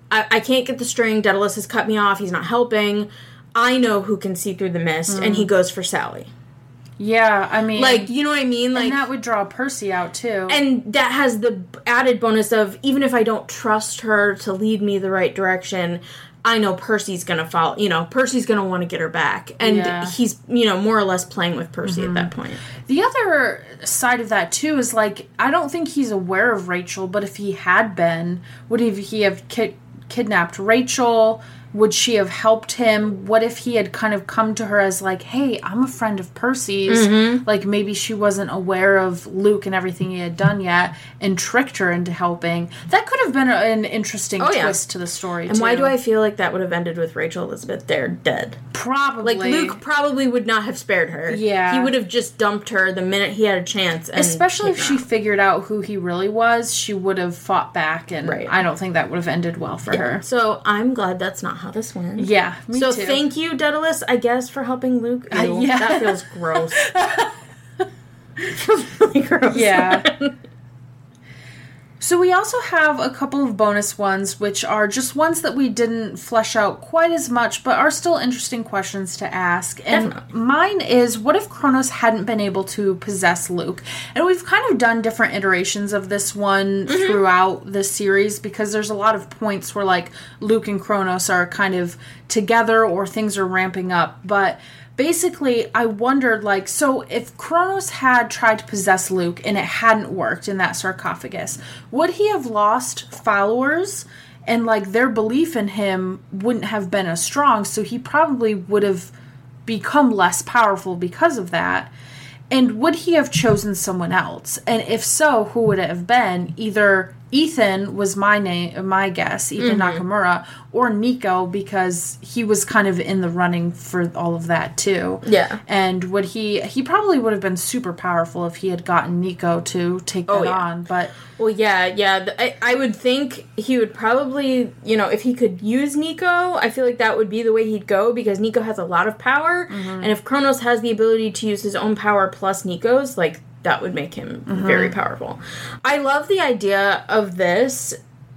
I can't get the string, Daedalus has cut me off, he's not helping, I know who can see through the mist, and he goes for Sally. Yeah, I mean... Like, you know what I mean? Like, and that would draw Percy out, too. And that has the added bonus of, even if I don't trust her to lead me the right direction, I know Percy's gonna follow, you know, Percy's gonna want to get her back. And he's, you know, more or less playing with Percy at that point. The other side of that, too, is, like, I don't think he's aware of Rachel, but if he had been, would he have kidnapped Rachel? Would she have helped him? What if he had kind of come to her as like, hey, I'm a friend of Percy's. Like, maybe she wasn't aware of Luke and everything he had done yet and tricked her into helping. That could have been an interesting twist to the story, and why do I feel like that would have ended with Rachel Elizabeth there dead? Probably. Like, Luke probably would not have spared her. Yeah. He would have just dumped her the minute he had a chance. And especially if she figured out who he really was, she would have fought back, and I don't think that would have ended well for her. So I'm glad that's not how this went. Yeah, me too. So thank you, Daedalus, I guess, for helping Luke. Ew, that feels gross. It feels really gross. Yeah. So we also have a couple of bonus ones, which are just ones that we didn't flesh out quite as much, but are still interesting questions to ask. And mine is, what if Kronos hadn't been able to possess Luke? And we've kind of done different iterations of this one throughout the series, because there's a lot of points where, like, Luke and Kronos are kind of together or things are ramping up. But basically, I wondered, like, so if Kronos had tried to possess Luke and it hadn't worked in that sarcophagus, would he have lost followers? And, like, their belief in him wouldn't have been as strong, so he probably would have become less powerful because of that. And would he have chosen someone else? And if so, who would it have been? Either Ethan was my guess, Ethan Nakamura, or Nico, because he was kind of in the running for all of that too. Yeah. And would he probably would have been super powerful if he had gotten Nico to take that on, but... Well, yeah. I would think he would probably, you know, if he could use Nico, I feel like that would be the way he'd go, because Nico has a lot of power, and if Kronos has the ability to use his own power plus Nico's, like, that would make him very powerful. I love the idea of this,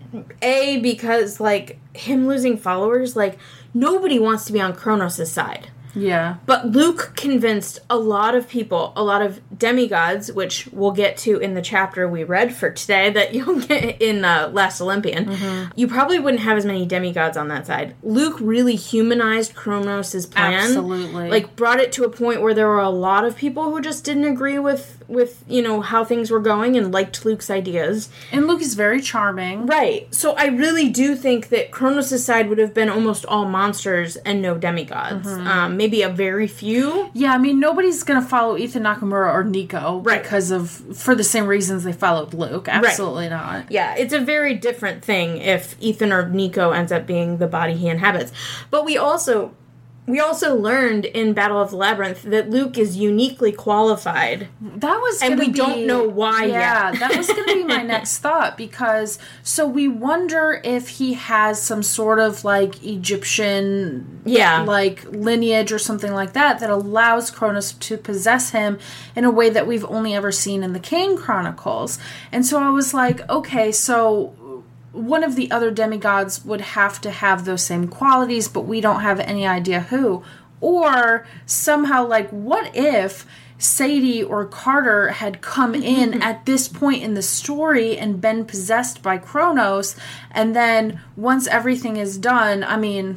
because, like, him losing followers, like, nobody wants to be on Kronos' side. Yeah. But Luke convinced a lot of people, a lot of demigods, which we'll get to in the chapter we read for today that you'll get in Last Olympian. You probably wouldn't have as many demigods on that side. Luke really humanized Kronos' plan. Absolutely. Like, brought it to a point where there were a lot of people who just didn't agree with you know, how things were going and liked Luke's ideas. And Luke is very charming. Right. So I really do think that Kronos' side would have been almost all monsters and no demigods. Maybe a very few. Yeah, I mean, nobody's going to follow Ethan Nakamura or Nico for the same reasons they followed Luke. Absolutely not. Yeah, it's a very different thing if Ethan or Nico ends up being the body he inhabits. But we also learned in Battle of the Labyrinth that Luke is uniquely qualified. That was and we don't know why yet. Yeah, that was going to be my next thought, because so we wonder if he has some sort of, like, Egyptian like lineage or something like that allows Kronos to possess him in a way that we've only ever seen in the Kane Chronicles. And so I was like, okay, so one of the other demigods would have to have those same qualities, but we don't have any idea who. Or somehow, like, what if Sadie or Carter had come in at this point in the story and been possessed by Kronos, and then once everything is done, I mean,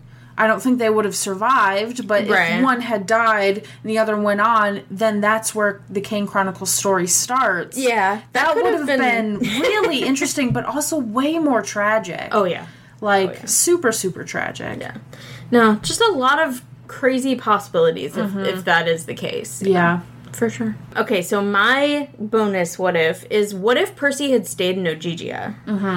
I don't think they would have survived, but if one had died and the other went on, then that's where the Kane Chronicles story starts. Yeah. That would have been really interesting, but also way more tragic. Oh, yeah. Super, super tragic. Yeah. No, just a lot of crazy possibilities if that is the case. Yeah. For sure. Okay, so my bonus what if Percy had stayed in Ogygia?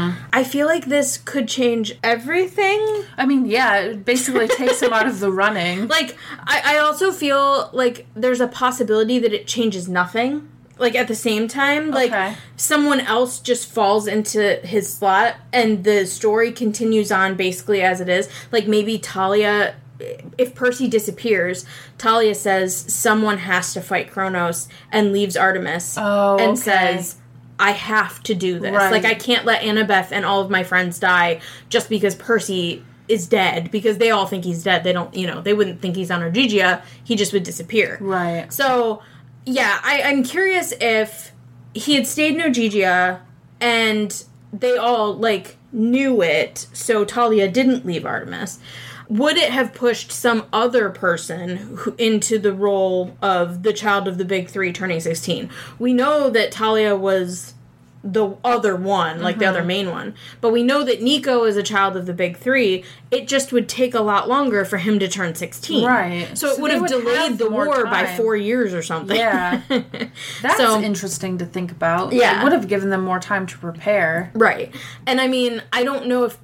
I feel like this could change everything. I mean, yeah, it basically takes him out of the running. Like, I also feel like there's a possibility that it changes nothing. Like, at the same time, like, someone else just falls into his slot and the story continues on basically as it is. Like, maybe Talia... If Percy disappears, Talia says someone has to fight Kronos and leaves Artemis and says, I have to do this. Like, I can't let Annabeth and all of my friends die just because Percy is dead, because they all think he's dead. They don't, they wouldn't think he's on Ogygia. He just would disappear. Right. So, yeah, I'm curious if he had stayed in Ogygia and they all, like, knew it, so Talia didn't leave Artemis. Would it have pushed some other person into the role of the child of the big three turning 16? We know that Talia was the other one, like the other main one. But we know that Nico is a child of the big three. It just would take a lot longer for him to turn 16. Right. So it would have delayed the war by 4 years or something. Yeah. That's interesting to think about. Yeah. It would have given them more time to prepare. Right. And I mean, I don't know if...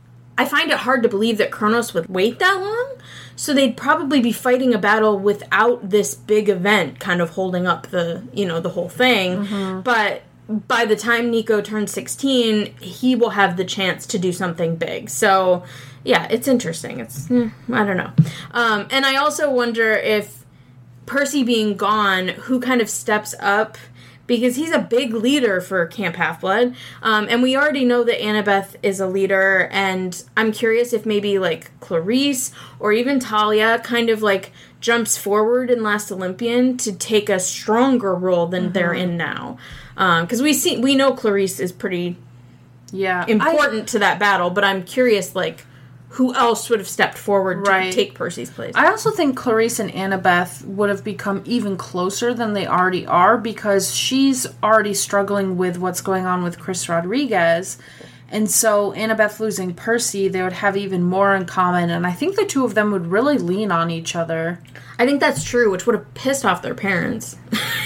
I find it hard to believe that Kronos would wait that long, so they'd probably be fighting a battle without this big event kind of holding up the, the whole thing. But by the time Nico turns 16, he will have the chance to do something big. So, yeah, it's interesting. It's, I don't know. And I also wonder if Percy being gone, who kind of steps up, because he's a big leader for Camp Half-Blood. And we already know that Annabeth is a leader, and I'm curious if maybe, like, Clarice or even Talia kind of, like, jumps forward in Last Olympian to take a stronger role than they're in now. Because we know Clarice is pretty important to that battle, but I'm curious, like, who else would have stepped forward to take Percy's place? I also think Clarice and Annabeth would have become even closer than they already are, because she's already struggling with what's going on with Chris Rodriguez. And so Annabeth losing Percy, they would have even more in common. And I think the two of them would really lean on each other. I think that's true, which would have pissed off their parents.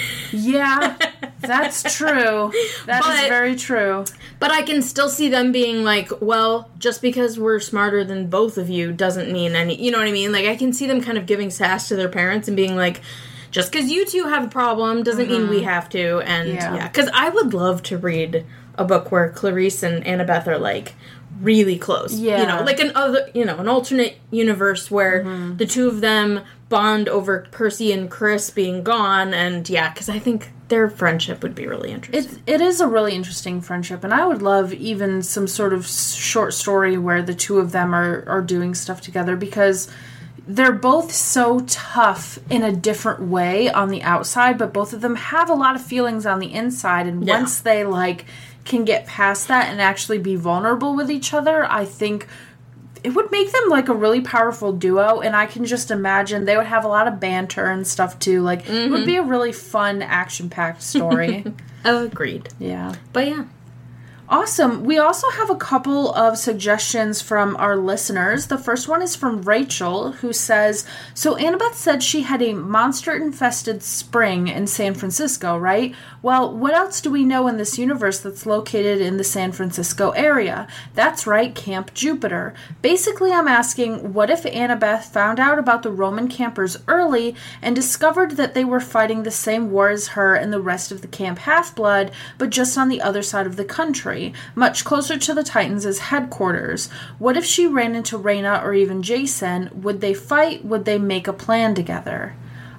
Yeah, that's true. That is very true. But I can still see them being like, well, just because we're smarter than both of you doesn't mean any... You know what I mean? Like, I can see them kind of giving sass to their parents and being like, just because you two have a problem doesn't mean we have to. And, yeah. Because I would love to read a book where Clarice and Annabeth are, like, really close. Yeah. Like an alternate universe where the two of them bond over Percy and Chris being gone, and because I think their friendship would be really interesting. It is a really interesting friendship, and I would love even some sort of short story where the two of them are doing stuff together, because they're both so tough in a different way on the outside, but both of them have a lot of feelings on the inside, and once they, like, can get past that and actually be vulnerable with each other, I think it would make them, like, a really powerful duo, and I can just imagine they would have a lot of banter and stuff, too. Like, it would be a really fun, action-packed story. Agreed. Yeah. But, yeah. Awesome. We also have a couple of suggestions from our listeners. The first one is from Rachel, who says, so Annabeth said she had a monster-infested spring in San Francisco, right? Well, what else do we know in this universe that's located in the San Francisco area? That's right, Camp Jupiter. Basically, I'm asking, what if Annabeth found out about the Roman campers early and discovered that they were fighting the same war as her and the rest of the Camp Half-Blood, but just on the other side of the country, much closer to the Titans' headquarters? What if she ran into Reyna or even Jason? Would they fight? Would they make a plan together?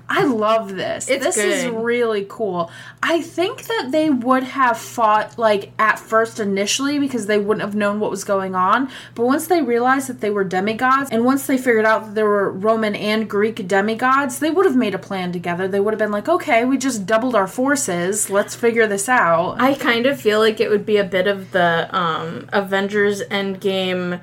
I love this. This is really cool. I think that they would have fought, like, at first initially because they wouldn't have known what was going on. But once they realized that they were demigods, and once they figured out that there were Roman and Greek demigods, they would have made a plan together. They would have been like, okay, we just doubled our forces. Let's figure this out. I kind of feel like it would be a bit of the Avengers Endgame,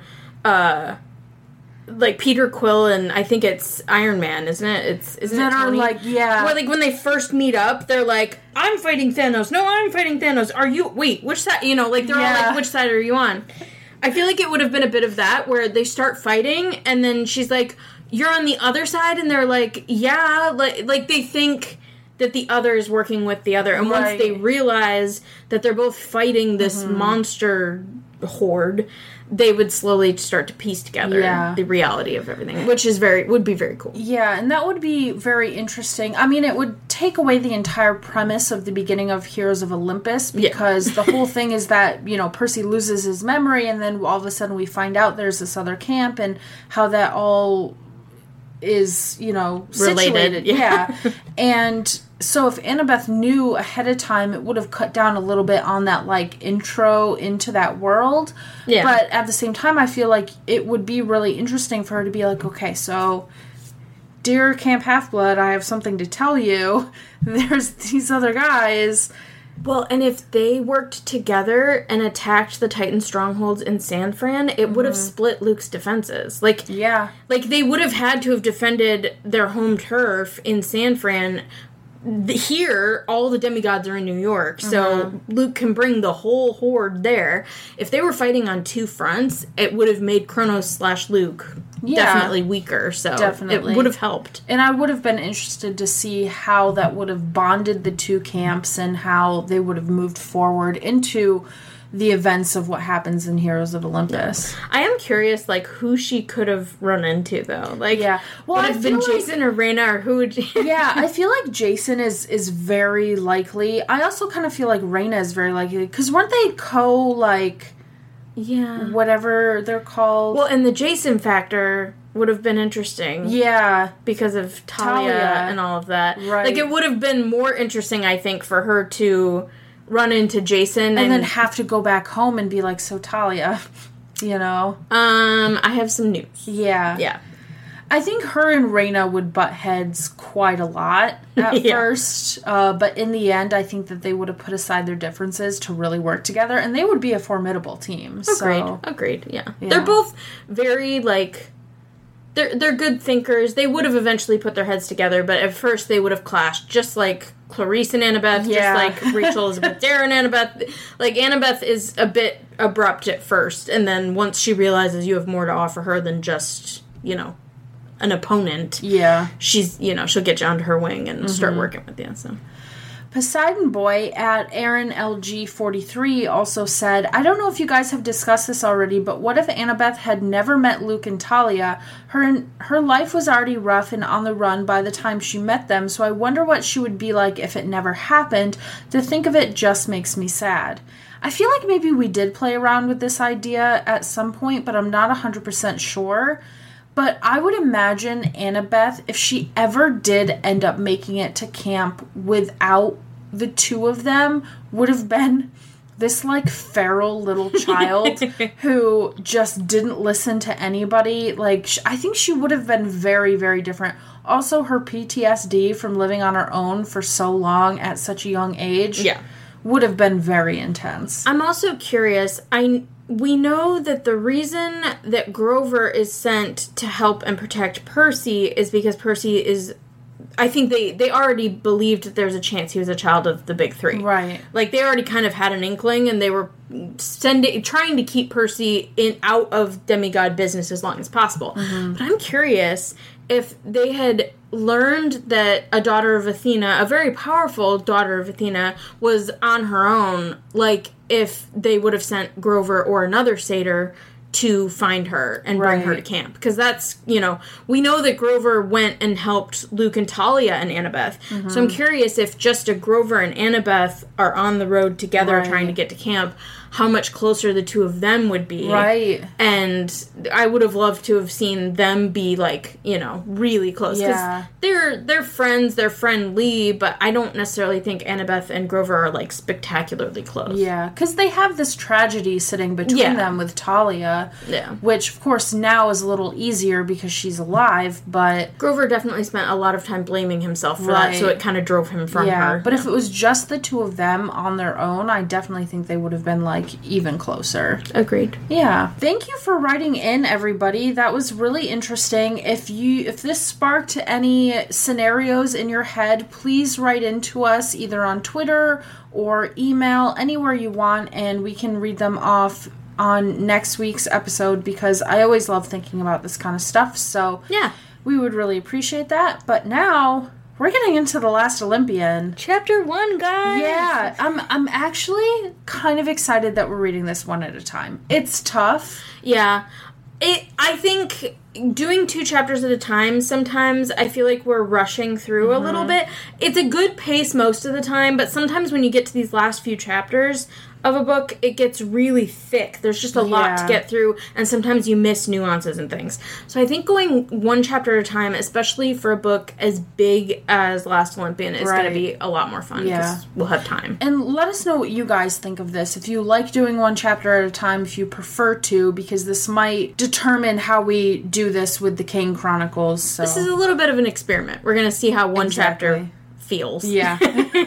like Peter Quill and I think it's Iron Man, isn't it? Isn't it Tony? Like, yeah. Where, like, when they first meet up, they're like, I'm fighting Thanos. No, I'm fighting Thanos. Are you... Wait, which side... You know, like, they're all like, which side are you on? I feel like it would have been a bit of that, where they start fighting, and then she's like, you're on the other side, and they're like, yeah. Like they think that the other is working with the other. And once they realize that they're both fighting this monster horde, they would slowly start to piece together the reality of everything, which is would be very cool. Yeah, and that would be very interesting. I mean, it would take away the entire premise of the beginning of Heroes of Olympus, because the whole thing is that, you know, Percy loses his memory, and then all of a sudden we find out there's this other camp, and how that all is, you know, related. Yeah. And so if Annabeth knew ahead of time, it would have cut down a little bit on that, like, intro into that world. Yeah. But at the same time, I feel like it would be really interesting for her to be like, okay, so, dear Camp Half-Blood, I have something to tell you. There's these other guys. Well, and if they worked together and attacked the Titan strongholds in San Fran, it would have split Luke's defenses. Like, like, they would have had to have defended their home turf in San Fran. Here, all the demigods are in New York, so Luke can bring the whole horde there. If they were fighting on two fronts, it would have made Kronos / Luke definitely weaker, so it would have helped. And I would have been interested to see how that would have bonded the two camps and how they would have moved forward into the events of what happens in Heroes of Olympus. I am curious, like, who she could have run into, though. Like, well, would it have been Jason or Reyna, or who would... I feel like Jason is very likely. I also kind of feel like Reyna is very likely, because weren't they whatever they're called? Well, and the Jason factor would have been interesting. Yeah. Because of Talia and all of that. Right. Like, it would have been more interesting, I think, for her to run into Jason and then have to go back home and be like, so Talia, you know? I have some news. Yeah. I think her and Reyna would butt heads quite a lot at first, but in the end, I think that they would have put aside their differences to really work together, and they would be a formidable team. Agreed, yeah. They're both very, like... They're good thinkers. They would have eventually put their heads together, but at first they would have clashed, just like Clarice and Annabeth, just like Rachel Elizabeth Dare and Annabeth. Like, Annabeth is a bit abrupt at first, and then once she realizes you have more to offer her than just, you know, an opponent, she's, you know, she'll get you onto her wing and start working with you, so... Poseidon Boy at Aaron LG43 also said, I don't know if you guys have discussed this already, but what if Annabeth had never met Luke and Talia? Her life was already rough and on the run by the time she met them, so I wonder what she would be like if it never happened. To think of it just makes me sad. I feel like maybe we did play around with this idea at some point, but I'm not 100% sure. But I would imagine Annabeth, if she ever did end up making it to camp without the two of them, would have been this, like, feral little child who just didn't listen to anybody. Like, I think she would have been very, very different. Also, her PTSD from living on her own for so long at such a young age would have been very intense. I'm also curious. We know that the reason that Grover is sent to help and protect Percy is because Percy is... I think they already believed that there's a chance he was a child of the Big Three. Right. Like, they already kind of had an inkling, and they were trying to keep Percy out of demigod business as long as possible. But I'm curious if they had learned that a daughter of Athena, a very powerful daughter of Athena, was on her own, like, if they would have sent Grover or another satyr to find her and bring her to camp. Because that's, you know, we know that Grover went and helped Luke and Talia and Annabeth. So I'm curious if just a Grover and Annabeth are on the road together trying to get to camp. how much closer the two of them would be. Right. And I would have loved to have seen them be, like, you know, really close. Yeah. Because they're friends, they're friendly, but I don't necessarily think Annabeth and Grover are, like, spectacularly close. Yeah, because they have this tragedy sitting between them with Talia. Yeah. Which, of course, now is a little easier because she's alive, but... Grover definitely spent a lot of time blaming himself for that, so it kind of drove him from her. But if it was just the two of them on their own, I definitely think they would have been, like, even closer. Agreed. Yeah. Thank you for writing in, everybody. That was really interesting. If this sparked any scenarios in your head, please write into us either on Twitter or email, anywhere you want, and we can read them off on next week's episode, because I always love thinking about this kind of stuff, so yeah, we would really appreciate that. But now we're getting into The Last Olympian. Chapter 1, guys! Yeah, I'm actually kind of excited that we're reading this one at a time. It's tough. Yeah. I think doing 2 chapters at a time, sometimes I feel like we're rushing through a little bit. It's a good pace most of the time, but sometimes when you get to these last few chapters of a book, it gets really thick. There's just a lot to get through, and sometimes you miss nuances and things. So I think going 1 chapter at a time, especially for a book as big as Last Olympian, is going to be a lot more fun, because we'll have time. And let us know what you guys think of this. If you like doing 1 chapter at a time, if you prefer to, because this might determine how we do this with the Kane Chronicles. So. This is a little bit of an experiment. We're going to see how 1 chapter feels. Yeah.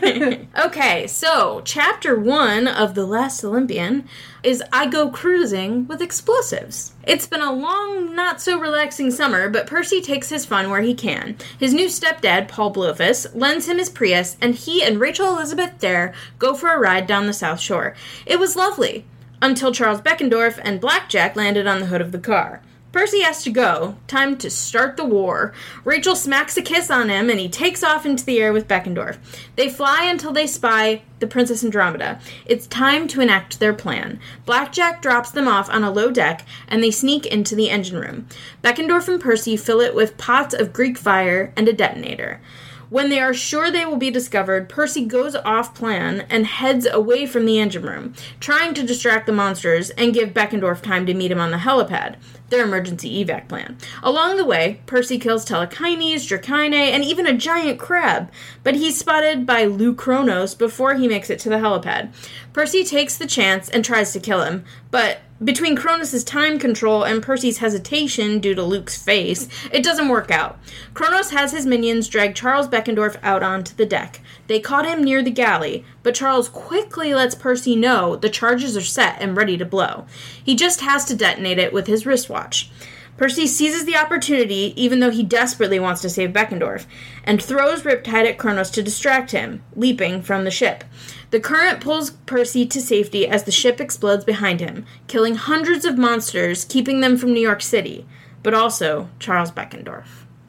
Okay, so chapter 1 of The Last Olympian is I Go Cruising with Explosives. It's been a long, not so relaxing summer, but Percy takes his fun where he can. His new stepdad, Paul Blofus, lends him his Prius, and he and Rachel Elizabeth Dare go for a ride down the South Shore. It was lovely, until Charles Beckendorf and Blackjack landed on the hood of the car. Percy has to go. Time to start the war. Rachel smacks a kiss on him, and he takes off into the air with Beckendorf. They fly until they spy the Princess Andromeda. It's time to enact their plan. Blackjack drops them off on a low deck, and they sneak into the engine room. Beckendorf and Percy fill it with pots of Greek fire and a detonator. When they are sure they will be discovered, Percy goes off plan and heads away from the engine room, trying to distract the monsters and give Beckendorf time to meet him on the helipad, their emergency evac plan. Along the way, Percy kills Telekines, Drachyne, and even a giant crab, but he's spotted by Lou Kronos before he makes it to the helipad. Percy takes the chance and tries to kill him, but between Kronos' time control and Percy's hesitation due to Luke's face, it doesn't work out. Kronos has his minions drag Charles Beckendorf out onto the deck. They caught him near the galley, but Charles quickly lets Percy know the charges are set and ready to blow. He just has to detonate it with his wristwatch. Percy seizes the opportunity, even though he desperately wants to save Beckendorf, and throws Riptide at Kronos to distract him, leaping from the ship. The current pulls Percy to safety as the ship explodes behind him, killing hundreds of monsters, keeping them from New York City, but also Charles Beckendorf.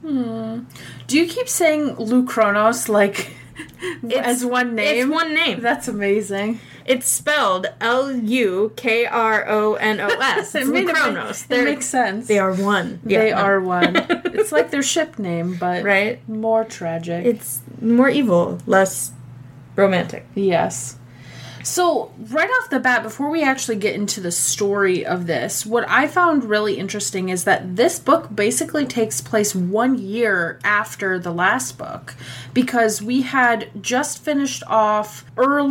Do you keep saying Lou Kronos, like, as one name? It's one name. That's amazing. It's spelled Lukronos. It's Lou Kronos. It makes sense. They are one. They are one. It's like their ship name, but right? More tragic. It's more evil, less romantic. Yes. So, right off the bat, before we actually get into the story of this, what I found really interesting is that this book basically takes place 1 year after the last book, because we had just finished off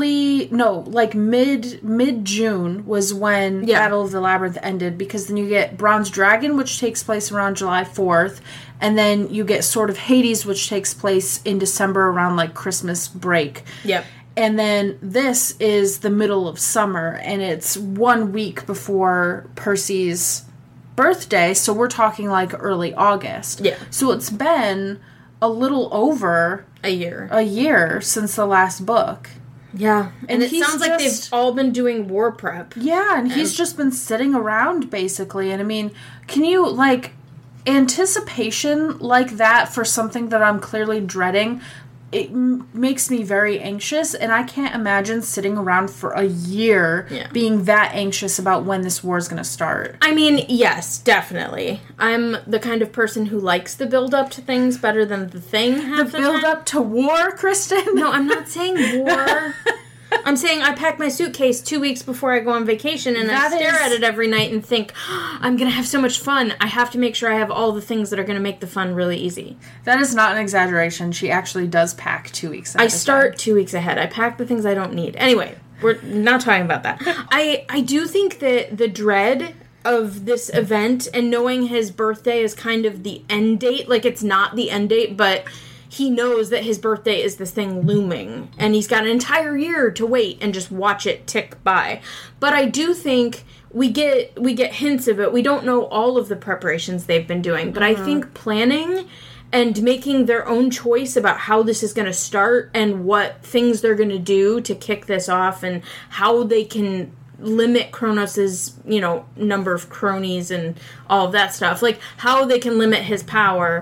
mid-June was when Battle of the Labyrinth ended, because then you get Bronze Dragon, which takes place around July 4th, and then you get Sword of Hades, which takes place in December around, like, Christmas break. Yep. And then this is the middle of summer, and it's 1 week before Percy's birthday, so we're talking like early August. Yeah. So it's been a little over a year since the last book. Yeah. And it sounds like they've all been doing war prep. Yeah, and he's just been sitting around, basically. And I mean, can you, like, anticipation like that for something that I'm clearly dreading? It makes me very anxious, and I can't imagine sitting around for a year being that anxious about when this war is going to start. I mean, yes, definitely. I'm the kind of person who likes the build-up to things better than the thing half the time. The build-up to war, Kristen? No, I'm not saying war. I'm saying I pack my suitcase 2 weeks before I go on vacation, and I stare at it every night and think, I'm going to have so much fun. I have to make sure I have all the things that are going to make the fun really easy. That is not an exaggeration. She actually does pack 2 weeks ahead. I start 2 weeks ahead. I pack the things I don't need. Anyway, we're not talking about that. I do think that the dread of this event and knowing his birthday is kind of the end date, like it's not the end date, but he knows that his birthday is this thing looming, and he's got an entire year to wait and just watch it tick by. But I do think we get hints of it. We don't know all of the preparations they've been doing, but I think planning and making their own choice about how this is going to start and what things they're going to do to kick this off and how they can limit Kronos's, number of cronies and all of that stuff. Like, how they can limit his power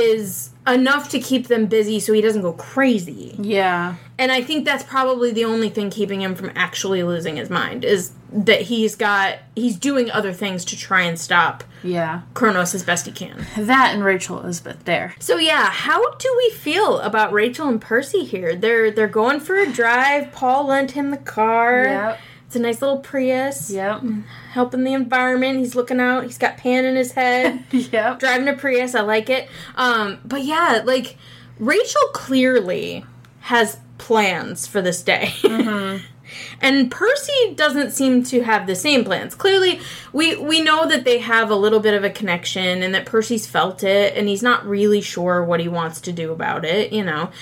is enough to keep them busy so he doesn't go crazy. Yeah. And I think that's probably the only thing keeping him from actually losing his mind, is that he's doing other things to try and stop Kronos as best he can. That and Rachel Elizabeth there. So yeah, how do we feel about Rachel and Percy here? They're going for a drive. Paul lent him the car. Yep. It's a nice little Prius. Yep. Helping the environment. He's looking out. He's got pan in his head. Yep. Driving a Prius. I like it. But yeah, like, Rachel clearly has plans for this day. Mm-hmm. And Percy doesn't seem to have the same plans. Clearly, we know that they have a little bit of a connection and that Percy's felt it and he's not really sure what he wants to do about it,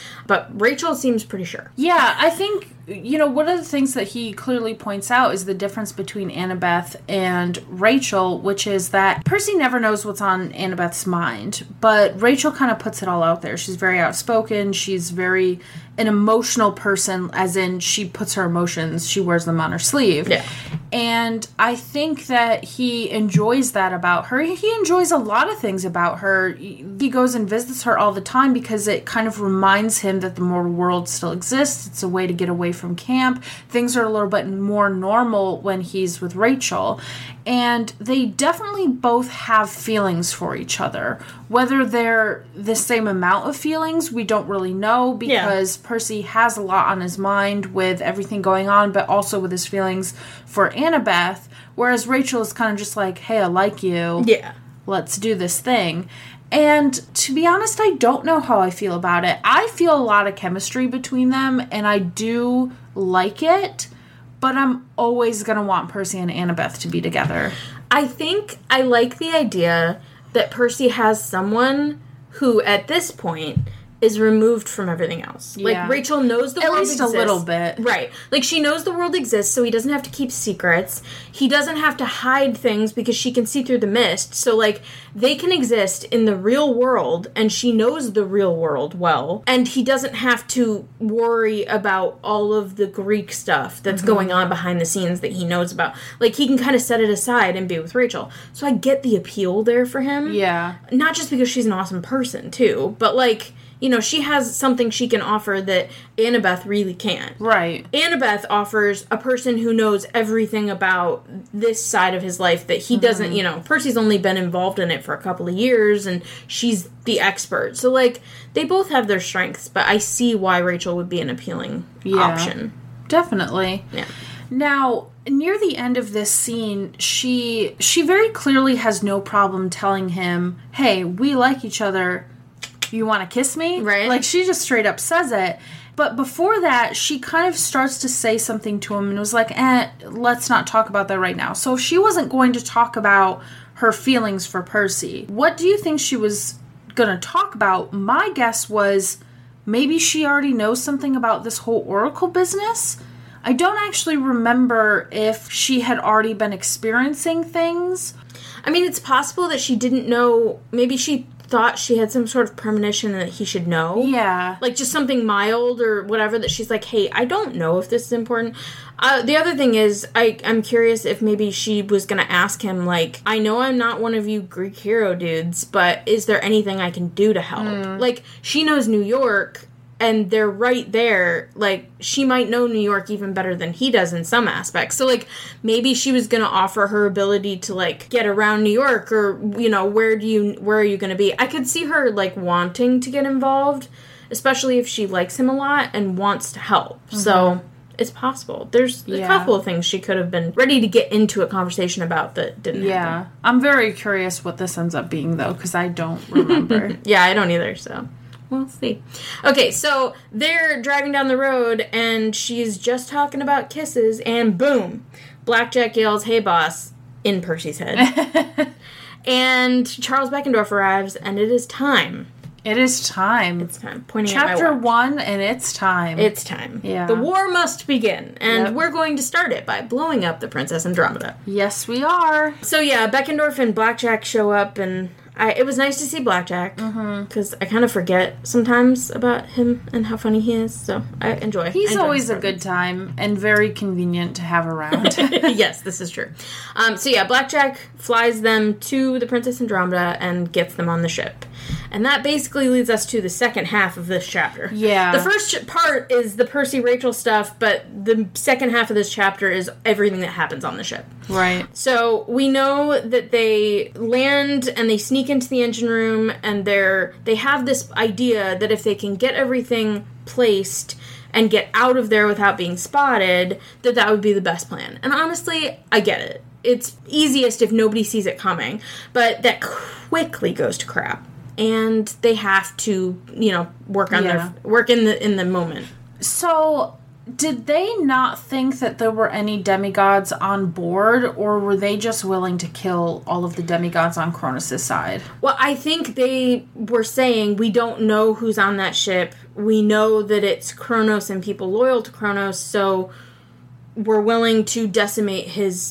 But Rachel seems pretty sure. Yeah, I think, one of the things that he clearly points out is the difference between Annabeth and Rachel, which is that Percy never knows what's on Annabeth's mind, but Rachel kind of puts it all out there. She's very outspoken. She's very an emotional person, as in she puts her emotions, she wears them on her sleeve. Yeah. And I think that he enjoys that about her. He enjoys a lot of things about her. He goes and visits her all the time because it kind of reminds him that the mortal world still exists. It's a way to get away from camp. Things are a little bit more normal when he's with Rachel. And they definitely both have feelings for each other. Whether they're the same amount of feelings, we don't really know, because Percy has a lot on his mind with everything going on, but also with his feelings for Annabeth, whereas Rachel is kind of just like, hey, I like you. Yeah. Let's do this thing. And to be honest, I don't know how I feel about it. I feel a lot of chemistry between them, and I do like it. But I'm always going to want Percy and Annabeth to be together. I think I like the idea that Percy has someone who, at this point, is removed from everything else. Yeah. Like, Rachel knows the world exists. At least a little bit. Right. Like, she knows the world exists, so he doesn't have to keep secrets. He doesn't have to hide things because she can see through the mist. So, like, they can exist in the real world, and she knows the real world well. And he doesn't have to worry about all of the Greek stuff that's going on behind the scenes that he knows about. Like, he can kind of set it aside and be with Rachel. So I get the appeal there for him. Yeah. Not just because she's an awesome person, too, but, like, she has something she can offer that Annabeth really can't. Right. Annabeth offers a person who knows everything about this side of his life that he doesn't, Percy's only been involved in it for a couple of years, and she's the expert. So, like, they both have their strengths, but I see why Rachel would be an appealing option. Definitely. Yeah. Now, near the end of this scene, she very clearly has no problem telling him, hey, we like each other. You want to kiss me? Right. Like, she just straight up says it. But before that, she kind of starts to say something to him and was like, let's not talk about that right now. So if she wasn't going to talk about her feelings for Percy, what do you think she was going to talk about? My guess was maybe she already knows something about this whole Oracle business. I don't actually remember if she had already been experiencing things. I mean, it's possible that she didn't know. Maybe she thought she had some sort of premonition that he should know. Yeah. Like, just something mild or whatever that she's like, hey, I don't know if this is important. The other thing is, I'm curious if maybe she was going to ask him, like, I know I'm not one of you Greek hero dudes, but is there anything I can do to help? Like, she knows New York, and they're right there. Like, she might know New York even better than he does in some aspects. So, like, maybe she was going to offer her ability to, like, get around New York, or, where are you going to be? I could see her, like, wanting to get involved, especially if she likes him a lot and wants to help. So, It's possible. There's a couple of things she could have been ready to get into a conversation about that didn't happen. I'm very curious what this ends up being, though, because I don't remember. Yeah, I don't either, so we'll see. Okay, so they're driving down the road, and she's just talking about kisses, and boom, Blackjack yells, "Hey, boss," in Percy's head. And Charles Beckendorf arrives, and it is time. It is time. It's time. Pointing Chapter at my watch. 1, and it's time. It's time. Yeah. The war must begin, and we're going to start it by blowing up the Princess Andromeda. Yes, we are. So yeah, Beckendorf and Blackjack show up, and it was nice to see Blackjack, because I kind of forget sometimes about him and how funny he is, so I enjoy. He's always a good time, and very convenient to have around. Yes, this is true. So yeah, Blackjack flies them to the Princess Andromeda and gets them on the ship. And that basically leads us to the second half of this chapter. Yeah. The first part is the Percy Rachel stuff, but the second half of this chapter is everything that happens on the ship. Right. So we know that they land and they sneak into the engine room, and they have this idea that if they can get everything placed and get out of there without being spotted, that would be the best plan. And honestly, I get it. It's easiest if nobody sees it coming, but that quickly goes to crap. And they have to, work on work in the moment. So, did they not think that there were any demigods on board, or were they just willing to kill all of the demigods on Kronos' side? Well, I think they were saying, we don't know who's on that ship. We know that it's Kronos and people loyal to Kronos, so we're willing to decimate his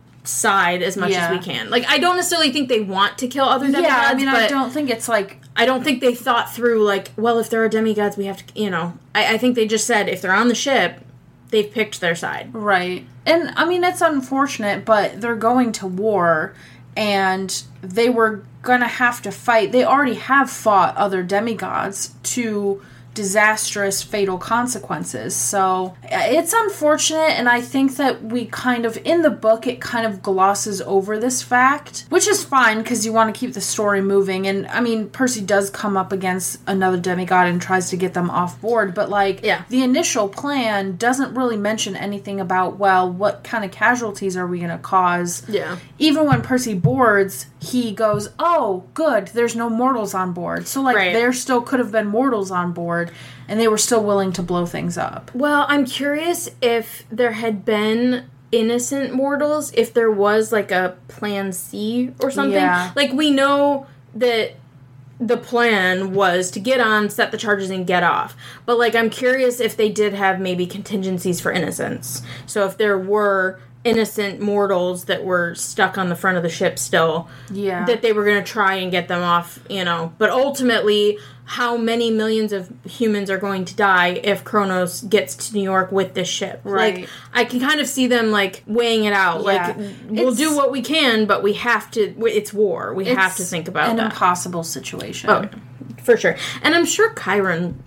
side as much as we can. Like, I don't necessarily think they want to kill other demigods. Yeah, I mean, but I don't think it's like... I don't think they thought through, like, well, if there are demigods, we have to, I think they just said, if they're on the ship, they've picked their side. Right. And, I mean, it's unfortunate, but they're going to war, and they were gonna have to fight. They already have fought other demigods to disastrous, fatal consequences. So it's unfortunate, and I think that we kind of, in the book, it kind of glosses over this fact, which is fine because you want to keep the story moving. And I mean, Percy does come up against another demigod and tries to get them off board, but the initial plan doesn't really mention anything about, well, what kind of casualties are we going to cause? Yeah. Even when Percy boards, he goes, oh, good, there's no mortals on board. So, there still could have been mortals on board, and they were still willing to blow things up. Well, I'm curious if there had been innocent mortals, if there was, a plan C or something. Yeah. We know that the plan was to get on, set the charges, and get off. But, I'm curious if they did have maybe contingencies for innocence. So if there were innocent mortals that were stuck on the front of the ship still, that they were going to try and get them off, But ultimately, how many millions of humans are going to die if Kronos gets to New York with this ship? Right. I can kind of see them, weighing it out. Yeah. We'll do what we can, but we have to, it's war. We have to think about an that. Impossible situation. Oh, for sure. And I'm sure Chiron,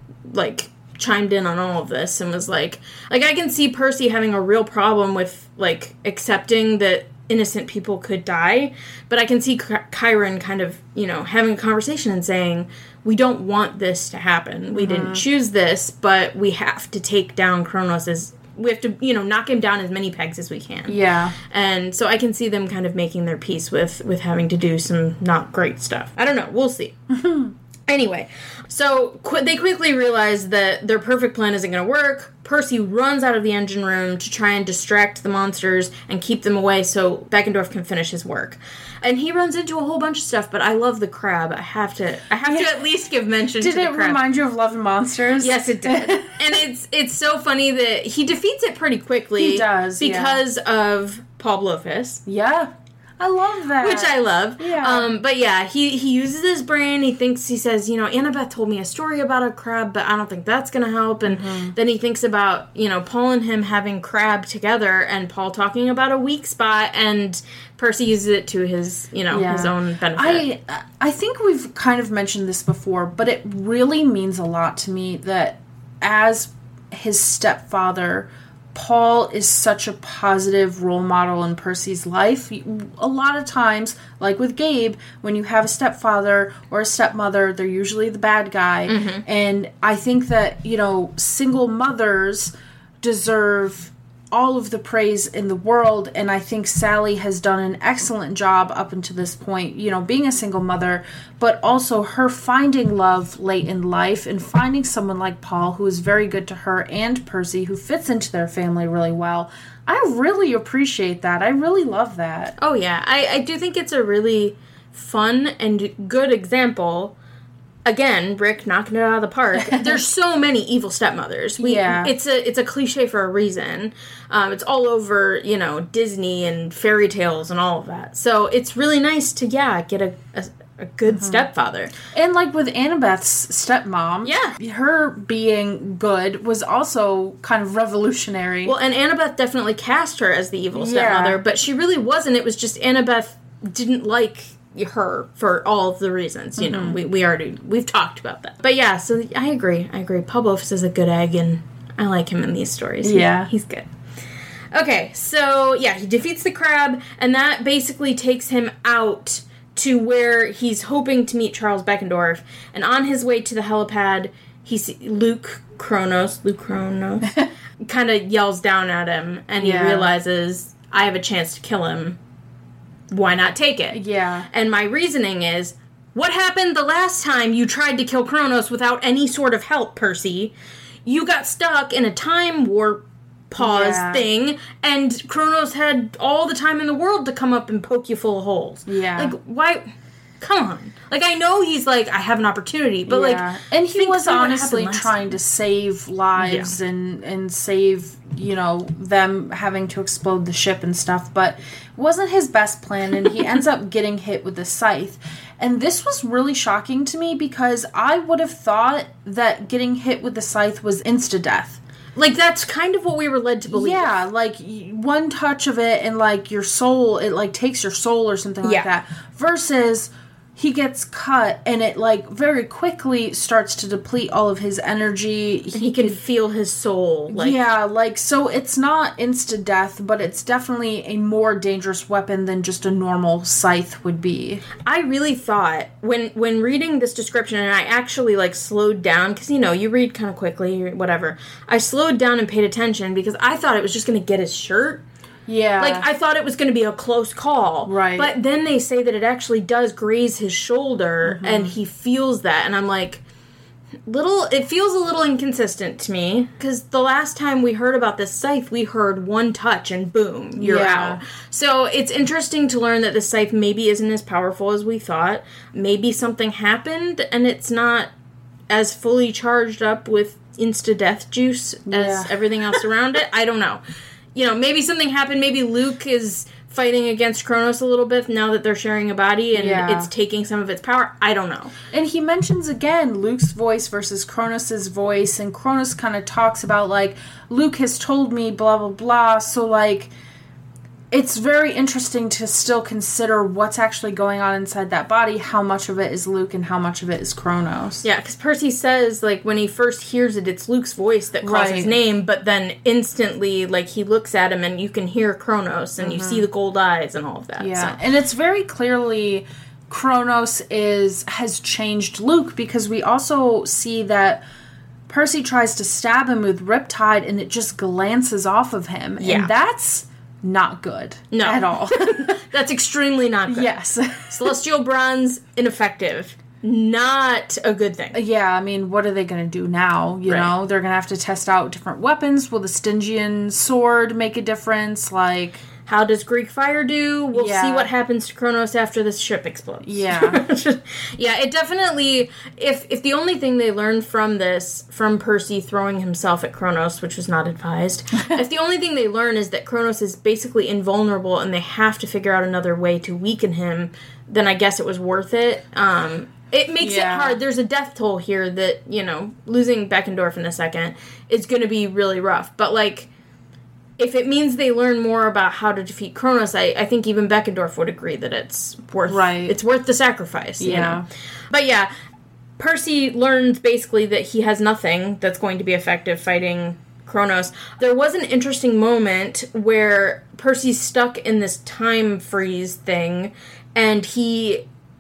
chimed in on all of this and was I can see Percy having a real problem with, accepting that innocent people could die, but I can see Chiron kind of, having a conversation and saying, we don't want this to happen. We didn't choose this, but we have to take down Kronos we have to, knock him down as many pegs as we can. Yeah. And so I can see them kind of making their peace with having to do some not great stuff. I don't know. We'll see. Anyway, so they quickly realize that their perfect plan isn't going to work. Percy runs out of the engine room to try and distract the monsters and keep them away so Beckendorf can finish his work. And he runs into a whole bunch of stuff, but I love the crab. I have to at least give mention to the crab. Did it remind you of Love and Monsters? Yes, it did. And it's so funny that he defeats it pretty quickly. He does, because of Paul Blowfist. Yeah. I love that. Which I love. Yeah. But yeah, he uses his brain. He says, Annabeth told me a story about a crab, but I don't think that's going to help. And then he thinks about, Paul and him having crab together and Paul talking about a weak spot, and Percy uses it to his, his own benefit. I think we've kind of mentioned this before, but it really means a lot to me that as his stepfather, Paul is such a positive role model in Percy's life. A lot of times, like with Gabe, when you have a stepfather or a stepmother, they're usually the bad guy. And I think that, single mothers deserve all of the praise in the world, and I think Sally has done an excellent job up until this point, you know, being a single mother, but also her finding love late in life and finding someone like Paul who is very good to her and Percy who fits into their family really well. I really appreciate that. I really love that. Oh, yeah. I do think it's a really fun and good example. Again, Rick knocking it out of the park. There's so many evil stepmothers. It's a cliche for a reason. It's all over, you know, Disney and fairy tales and all of that. So it's really nice to, get a good stepfather. And like with Annabeth's stepmom, her being good was also kind of revolutionary. Well, and Annabeth definitely cast her as the evil stepmother, but she really wasn't. It was just Annabeth didn't like her for all of the reasons, you know, we've talked about that. But yeah, so I agree. Paul Bofus is a good egg, and I like him in these stories. He's good. Okay, so he defeats the crab, and that basically takes him out to where he's hoping to meet Charles Beckendorf, and on his way to the helipad, Luke Kronos kind of yells down at him, and he realizes, I have a chance to kill him. Why not take it? Yeah. And my reasoning is, what happened the last time you tried to kill Kronos without any sort of help, Percy? You got stuck in a time warp pause thing, and Kronos had all the time in the world to come up and poke you full of holes. Yeah. Like, why? Come on. Like, I know he's like, I have an opportunity, but and he was honestly trying to save lives and save, you know, them having to explode the ship and stuff, but it wasn't his best plan, and he ends up getting hit with the scythe. And this was really shocking to me because I would have thought that getting hit with the scythe was insta-death. Like, that's kind of what we were led to believe. Yeah, like, one touch of it and, like, your soul, it, like, takes your soul or something like that. Versus he gets cut, and it, like, very quickly starts to deplete all of his energy. He can feel his soul. So it's not insta-death, but it's definitely a more dangerous weapon than just a normal scythe would be. I really thought, when reading this description, and I actually, like, slowed down, because, you know, you read kind of quickly, or whatever. I slowed down and paid attention, because I thought it was just going to get his shirt. Yeah. Like, I thought it was going to be a close call. Right. But then they say that it actually does graze his shoulder, and he feels that. And I'm like, it feels a little inconsistent to me. Because the last time we heard about this scythe, we heard one touch and boom, you're out. So it's interesting to learn that the scythe maybe isn't as powerful as we thought. Maybe something happened, and it's not as fully charged up with insta-death juice as everything else around it. I don't know. You know, maybe something happened. Maybe Luke is fighting against Kronos a little bit now that they're sharing a body and it's taking some of its power. I don't know. And he mentions again Luke's voice versus Kronos' voice, and Kronos kind of talks about, like, Luke has told me blah, blah, blah. So, like, it's very interesting to still consider what's actually going on inside that body, how much of it is Luke and how much of it is Kronos. Yeah, because Percy says, like, when he first hears it, it's Luke's voice that calls his name, but then instantly, like, he looks at him and you can hear Kronos and you see the gold eyes and all of that. Yeah, and it's very clearly Kronos has changed Luke, because we also see that Percy tries to stab him with Riptide and it just glances off of him. Yeah. And that's not good at all. That's extremely not good. Yes. Celestial bronze, ineffective. Not a good thing. Yeah, I mean, what are they going to do now? You know, they're going to have to test out different weapons. Will the Stygian sword make a difference? Like, how does Greek fire do? We'll see what happens to Kronos after this ship explodes. Yeah. Yeah, it definitely, if the only thing they learned from this, from Percy throwing himself at Kronos, which was not advised, if the only thing they learn is that Kronos is basically invulnerable and they have to figure out another way to weaken him, then I guess it was worth it. It makes it hard. There's a death toll here that, you know, losing Beckendorf in a second is going to be really rough. But, like, if it means they learn more about how to defeat Kronos, I think even Beckendorf would agree that it's worth the sacrifice. You know? But yeah, Percy learns basically that he has nothing that's going to be effective fighting Kronos. There was an interesting moment where Percy's stuck in this time freeze thing, and he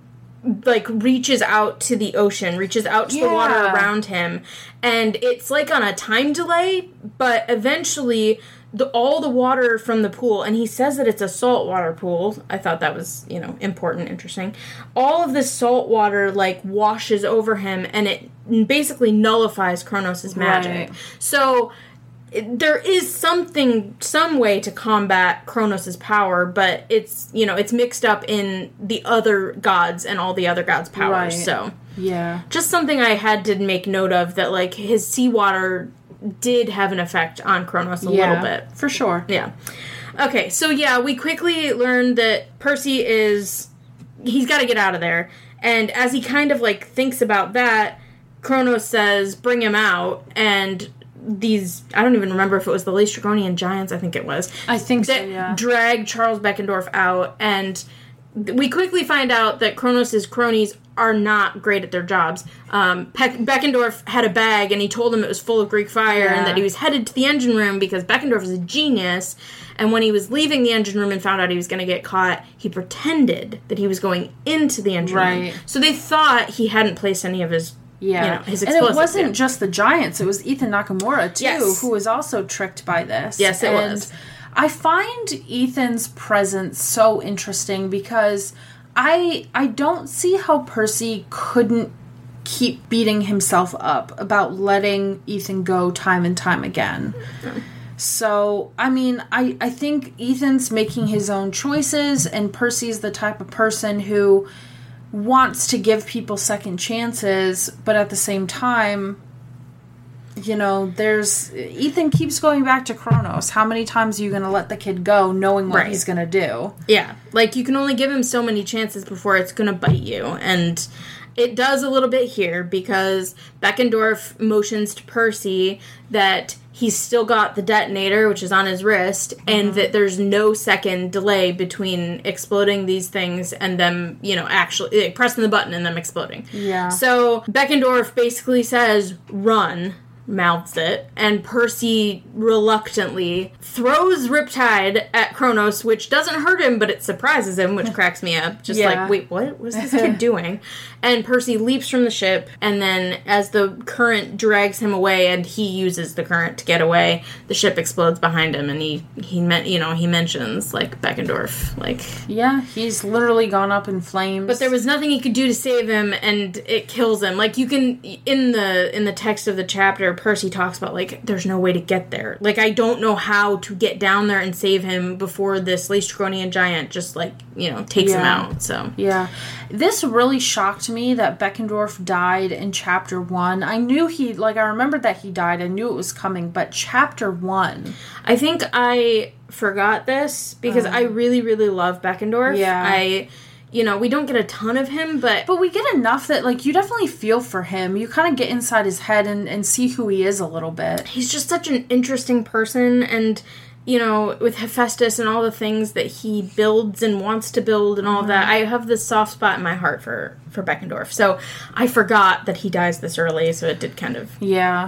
like, reaches out to the ocean, reaches out to the water around him, and it's, like, on a time delay, but eventually all the water from the pool, and he says that it's a saltwater pool. I thought that was, important, interesting. All of this salt water, like, washes over him, and it basically nullifies Kronos' magic. Right. So there is some way to combat Kronos' power, but it's, it's mixed up in the other gods and all the other gods' powers. Right. So yeah, just something I had to make note of, that, like, his seawater did have an effect on Kronos a little bit. For sure. Yeah. Okay, so we quickly learned that Percy he's got to get out of there. And as he kind of, like, thinks about that, Kronos says, bring him out. And I don't even remember if it was the Laestrygonian giants, I think it was. I think so, yeah. Drag Charles Beckendorf out, and we quickly find out that Kronos' cronies are not great at their jobs. Beckendorf had a bag, and he told him it was full of Greek fire, and that he was headed to the engine room because Beckendorf is a genius. And when he was leaving the engine room and found out he was going to get caught, he pretended that he was going into the engine room. So they thought he hadn't placed any of his his explosives. And it wasn't just the giants, it was Ethan Nakamura, too, who was also tricked by this. Yes, it was. I find Ethan's presence so interesting because I don't see how Percy couldn't keep beating himself up about letting Ethan go time and time again. Mm-hmm. So, I mean, I think Ethan's making his own choices, and Percy's the type of person who wants to give people second chances, but at the same time, Ethan keeps going back to Kronos. How many times are you going to let the kid go knowing what he's going to do? Yeah. Like, you can only give him so many chances before it's going to bite you. And it does a little bit here because Beckendorf motions to Percy that he's still got the detonator, which is on his wrist, and that there's no second delay between exploding these things and them, actually pressing the button and them exploding. Yeah. So Beckendorf basically says, run. Mouths it, and Percy reluctantly throws Riptide at Kronos, which doesn't hurt him, but it surprises him, which cracks me up. Just like, wait, what was this kid doing? And Percy leaps from the ship, and then as the current drags him away, and he uses the current to get away, the ship explodes behind him, and he mentions, like, Beckendorf, like... Yeah, he's literally gone up in flames. But there was nothing he could do to save him, and it kills him. Like, you can, in the text of the chapter, Percy talks about, like, there's no way to get there. Like, I don't know how to get down there and save him before this Laestrygonian giant just, like, takes him out, so. Yeah. This really shocked me that Beckendorf died in Chapter 1. I knew I remembered that he died. I knew it was coming, but Chapter 1. I think I forgot this because I really, really love Beckendorf. Yeah. We don't get a ton of him, but we get enough that, like, you definitely feel for him. You kind of get inside his head and see who he is a little bit. He's just such an interesting person, and, with Hephaestus and all the things that he builds and wants to build and all that, I have this soft spot in my heart for Beckendorf. So I forgot that he dies this early, so it did kind of... Yeah.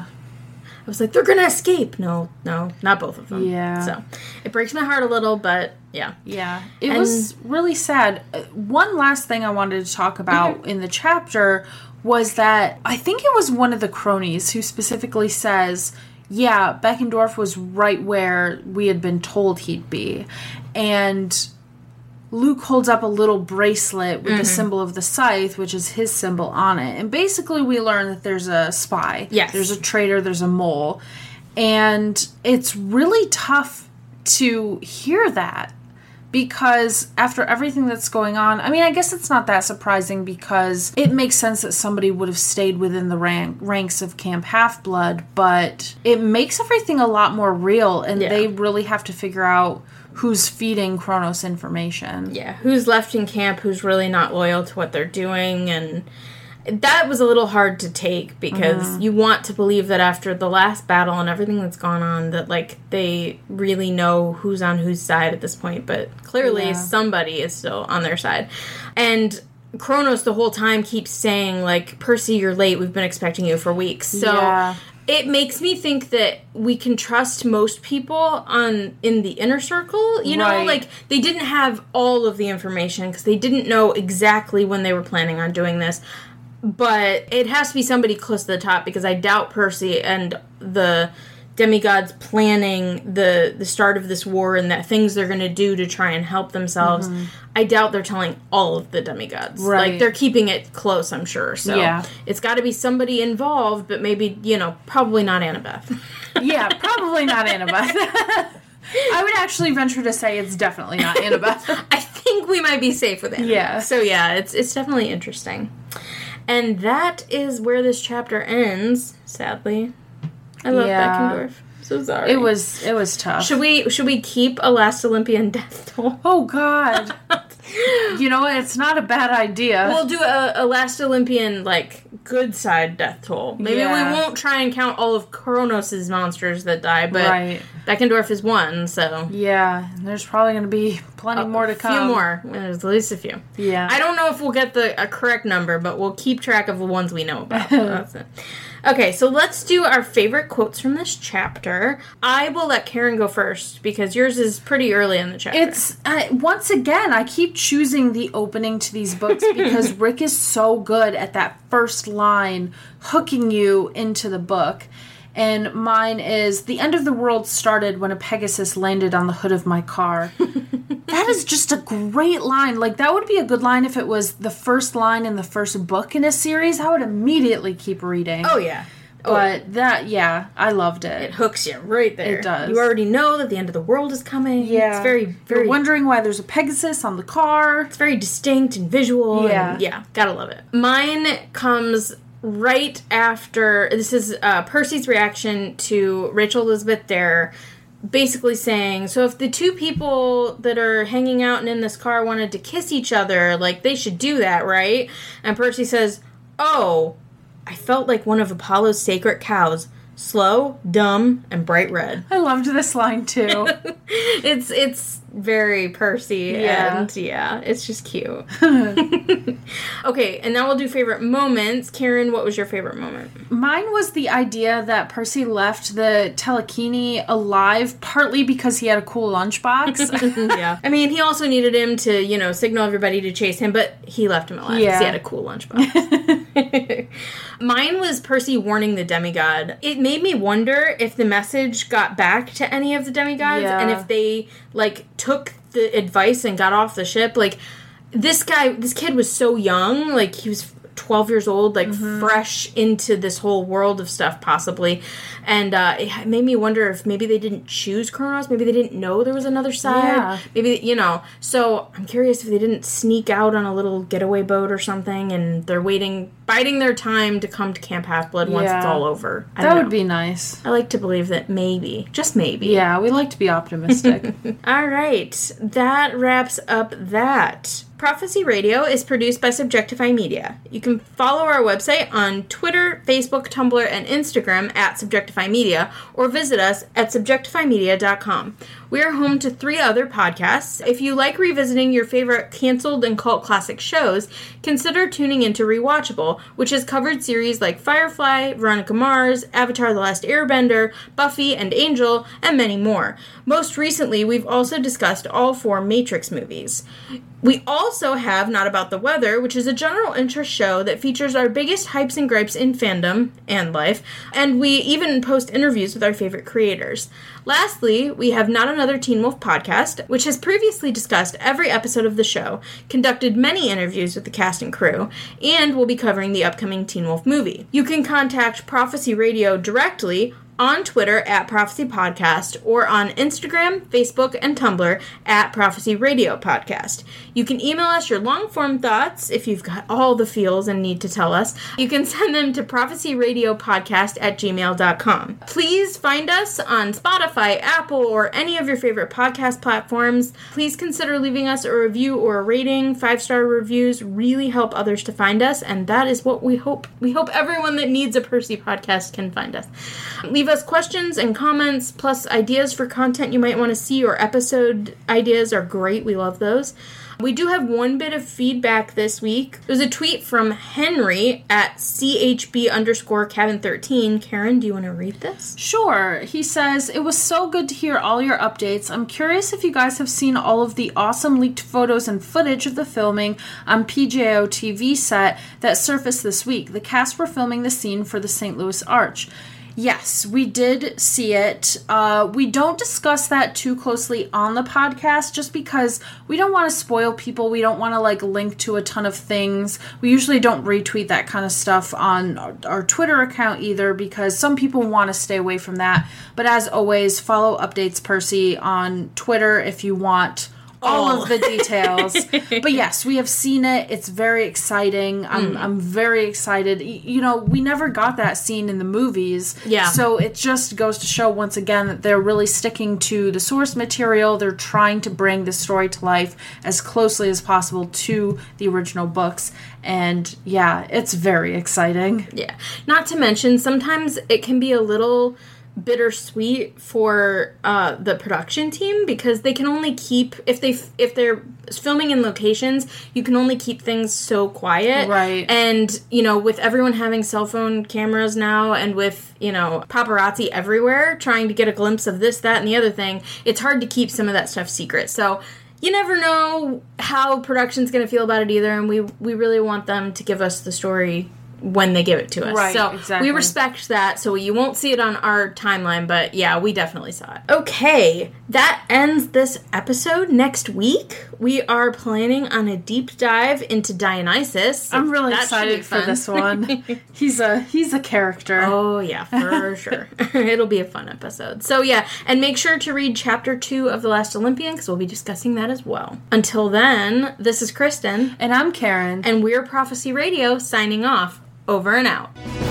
I was like, they're gonna escape. No, not both of them. Yeah. So it breaks my heart a little, but yeah. Yeah. It was really sad. One last thing I wanted to talk about in the chapter was that I think it was one of the cronies who specifically says, yeah, Beckendorf was right where we had been told he'd be. And Luke holds up a little bracelet with the symbol of the scythe, which is his symbol on it. And basically we learn that there's a spy. Yes. There's a traitor, there's a mole. And it's really tough to hear that because after everything that's going on, I mean, I guess it's not that surprising because it makes sense that somebody would have stayed within the ranks of Camp Half-Blood, but it makes everything a lot more real, and they really have to figure out who's feeding Kronos information. Yeah, who's left in camp, who's really not loyal to what they're doing, and that was a little hard to take because you want to believe that after the last battle and everything that's gone on that, like, they really know who's on whose side at this point, but clearly somebody is still on their side. And Kronos the whole time keeps saying, like, Percy, you're late, we've been expecting you for weeks. So it makes me think that we can trust most people in the inner circle, you know? Right. Like, they didn't have all of the information because they didn't know exactly when they were planning on doing this. But it has to be somebody close to the top because I doubt Percy and the demigods planning the start of this war and the things they're going to do to try and help themselves. Mm-hmm. I doubt they're telling all of the demigods. Right. Like, they're keeping it close, I'm sure. So yeah. It's got to be somebody involved, but maybe, probably not Annabeth. Yeah, probably not Annabeth. I would actually venture to say it's definitely not Annabeth. I think we might be safe with Annabeth. Yeah. So yeah, it's definitely interesting. And that is where this chapter ends, sadly. I love Beckendorf. So sorry. It was tough. Should we keep a Last Olympian death toll? Oh God. You know what? It's not a bad idea. We'll do a Last Olympian, good side death toll. Maybe we won't try and count all of Kronos' monsters that die, but Beckendorf is one, so. Yeah, there's probably going to be plenty more to come. A few more. There's at least a few. Yeah. I don't know if we'll get a correct number, but we'll keep track of the ones we know about. That's it. Okay, so let's do our favorite quotes from this chapter. I will let Karen go first, because yours is pretty early in the chapter. It's, once again, I keep choosing the opening to these books because Rick is so good at that first line, hooking you into the book. And mine is, the end of the world started when a Pegasus landed on the hood of my car. That is just a great line. That would be a good line if it was the first line in the first book in a series. I would immediately keep reading. Oh, yeah. But I loved it. It hooks you right there. It does. You already know that the end of the world is coming. Yeah. It's very, very... You're wondering why there's a Pegasus on the car. It's very distinct and visual. Yeah. And gotta love it. Mine comes right after... This is Percy's reaction to Rachel Elizabeth Dare basically saying, so if the two people that are hanging out and in this car wanted to kiss each other, they should do that, right? And Percy says, oh, I felt like one of Apollo's sacred cows. Slow, dumb, and bright red. I loved this line, too. It's very Percy, and it's just cute. Okay, and now we'll do favorite moments. Karen, what was your favorite moment? Mine was the idea that Percy left the Telekini alive, partly because he had a cool lunchbox. Yeah. I mean, he also needed him to, signal everybody to chase him, but he left him alive because he had a cool lunchbox. Mine was Percy warning the demigod. It made me wonder if the message got back to any of the demigods and if they, took the advice and got off the ship. This kid was so young. He was 12 years old, fresh into this whole world of stuff, possibly. And it made me wonder if maybe they didn't choose Kronos. Maybe they didn't know there was another side. Yeah. Maybe, So I'm curious if they didn't sneak out on a little getaway boat or something, and they're biding their time to come to Camp Half-Blood once it's all over. That would be nice. I like to believe that maybe, just maybe. Yeah, we like to be optimistic. All right, that wraps up that. Prophecy Radio is produced by Subjectify Media. You can follow our website on Twitter, Facebook, Tumblr, and Instagram at Subjectify Media, or visit us at subjectifymedia.com. We are home to 3 other podcasts. If you like revisiting your favorite canceled and cult classic shows, consider tuning into Rewatchable, which has covered series like Firefly, Veronica Mars, Avatar: The Last Airbender, Buffy and Angel, and many more. Most recently, we've also discussed all 4 Matrix movies. We also have Not About the Weather, which is a general interest show that features our biggest hypes and gripes in fandom and life, and we even post interviews with our favorite creators. Lastly, we have Not Another Teen Wolf podcast, which has previously discussed every episode of the show, conducted many interviews with the cast and crew, and will be covering the upcoming Teen Wolf movie. You can contact Prophecy Radio directly on Twitter at Prophecy Podcast, or on Instagram, Facebook, and Tumblr at Prophecy Radio Podcast. You can email us your long-form thoughts if you've got all the feels and need to tell us. You can send them to prophecyradiopodcast@gmail.com. Please find us on Spotify, Apple, or any of your favorite podcast platforms. Please consider leaving us a review or a rating. 5-star reviews really help others to find us, and that is what we hope. We hope everyone that needs a Percy podcast can find us. Leave Leave us questions and comments, plus ideas for content you might want to see, or episode ideas are great. We love those. We do have one bit of feedback this week. It was a tweet from Henry at CHB_cabin13. Karen, do you want to read this? Sure. He says, "It was so good to hear all your updates. I'm curious if you guys have seen all of the awesome leaked photos and footage of the filming on PJO TV set that surfaced this week. The cast were filming the scene for the St. Louis Arch." Yes, we did see it. We don't discuss that too closely on the podcast just because we don't want to spoil people. We don't want to link to a ton of things. We usually don't retweet that kind of stuff on our Twitter account either because some people want to stay away from that. But as always, follow Updates Percy on Twitter if you want all of the details. But yes, we have seen it. It's very exciting. I'm very excited. We never got that scene in the movies. Yeah. So it just goes to show once again that they're really sticking to the source material. They're trying to bring the story to life as closely as possible to the original books. And yeah, it's very exciting. Yeah. Not to mention, sometimes it can be a little bittersweet for the production team because they can only keep if they're filming in locations, you can only keep things so quiet, right? And with everyone having cell phone cameras now, and with paparazzi everywhere trying to get a glimpse of this, that, and the other thing, it's hard to keep some of that stuff secret. So you never know how production's going to feel about it either, and we really want them to give us the story when they give it to us. Right, so exactly. We respect that, so you won't see it on our timeline, but yeah, we definitely saw it. Okay, that ends this episode. Next week, we are planning on a deep dive into Dionysus. I'm really excited for this one. He's a character. Oh yeah, for sure. It'll be a fun episode. So yeah, and make sure to read Chapter 2 of The Last Olympian, because we'll be discussing that as well. Until then, this is Kristen. And I'm Karen. And we're Prophecy Radio, signing off. Over and out.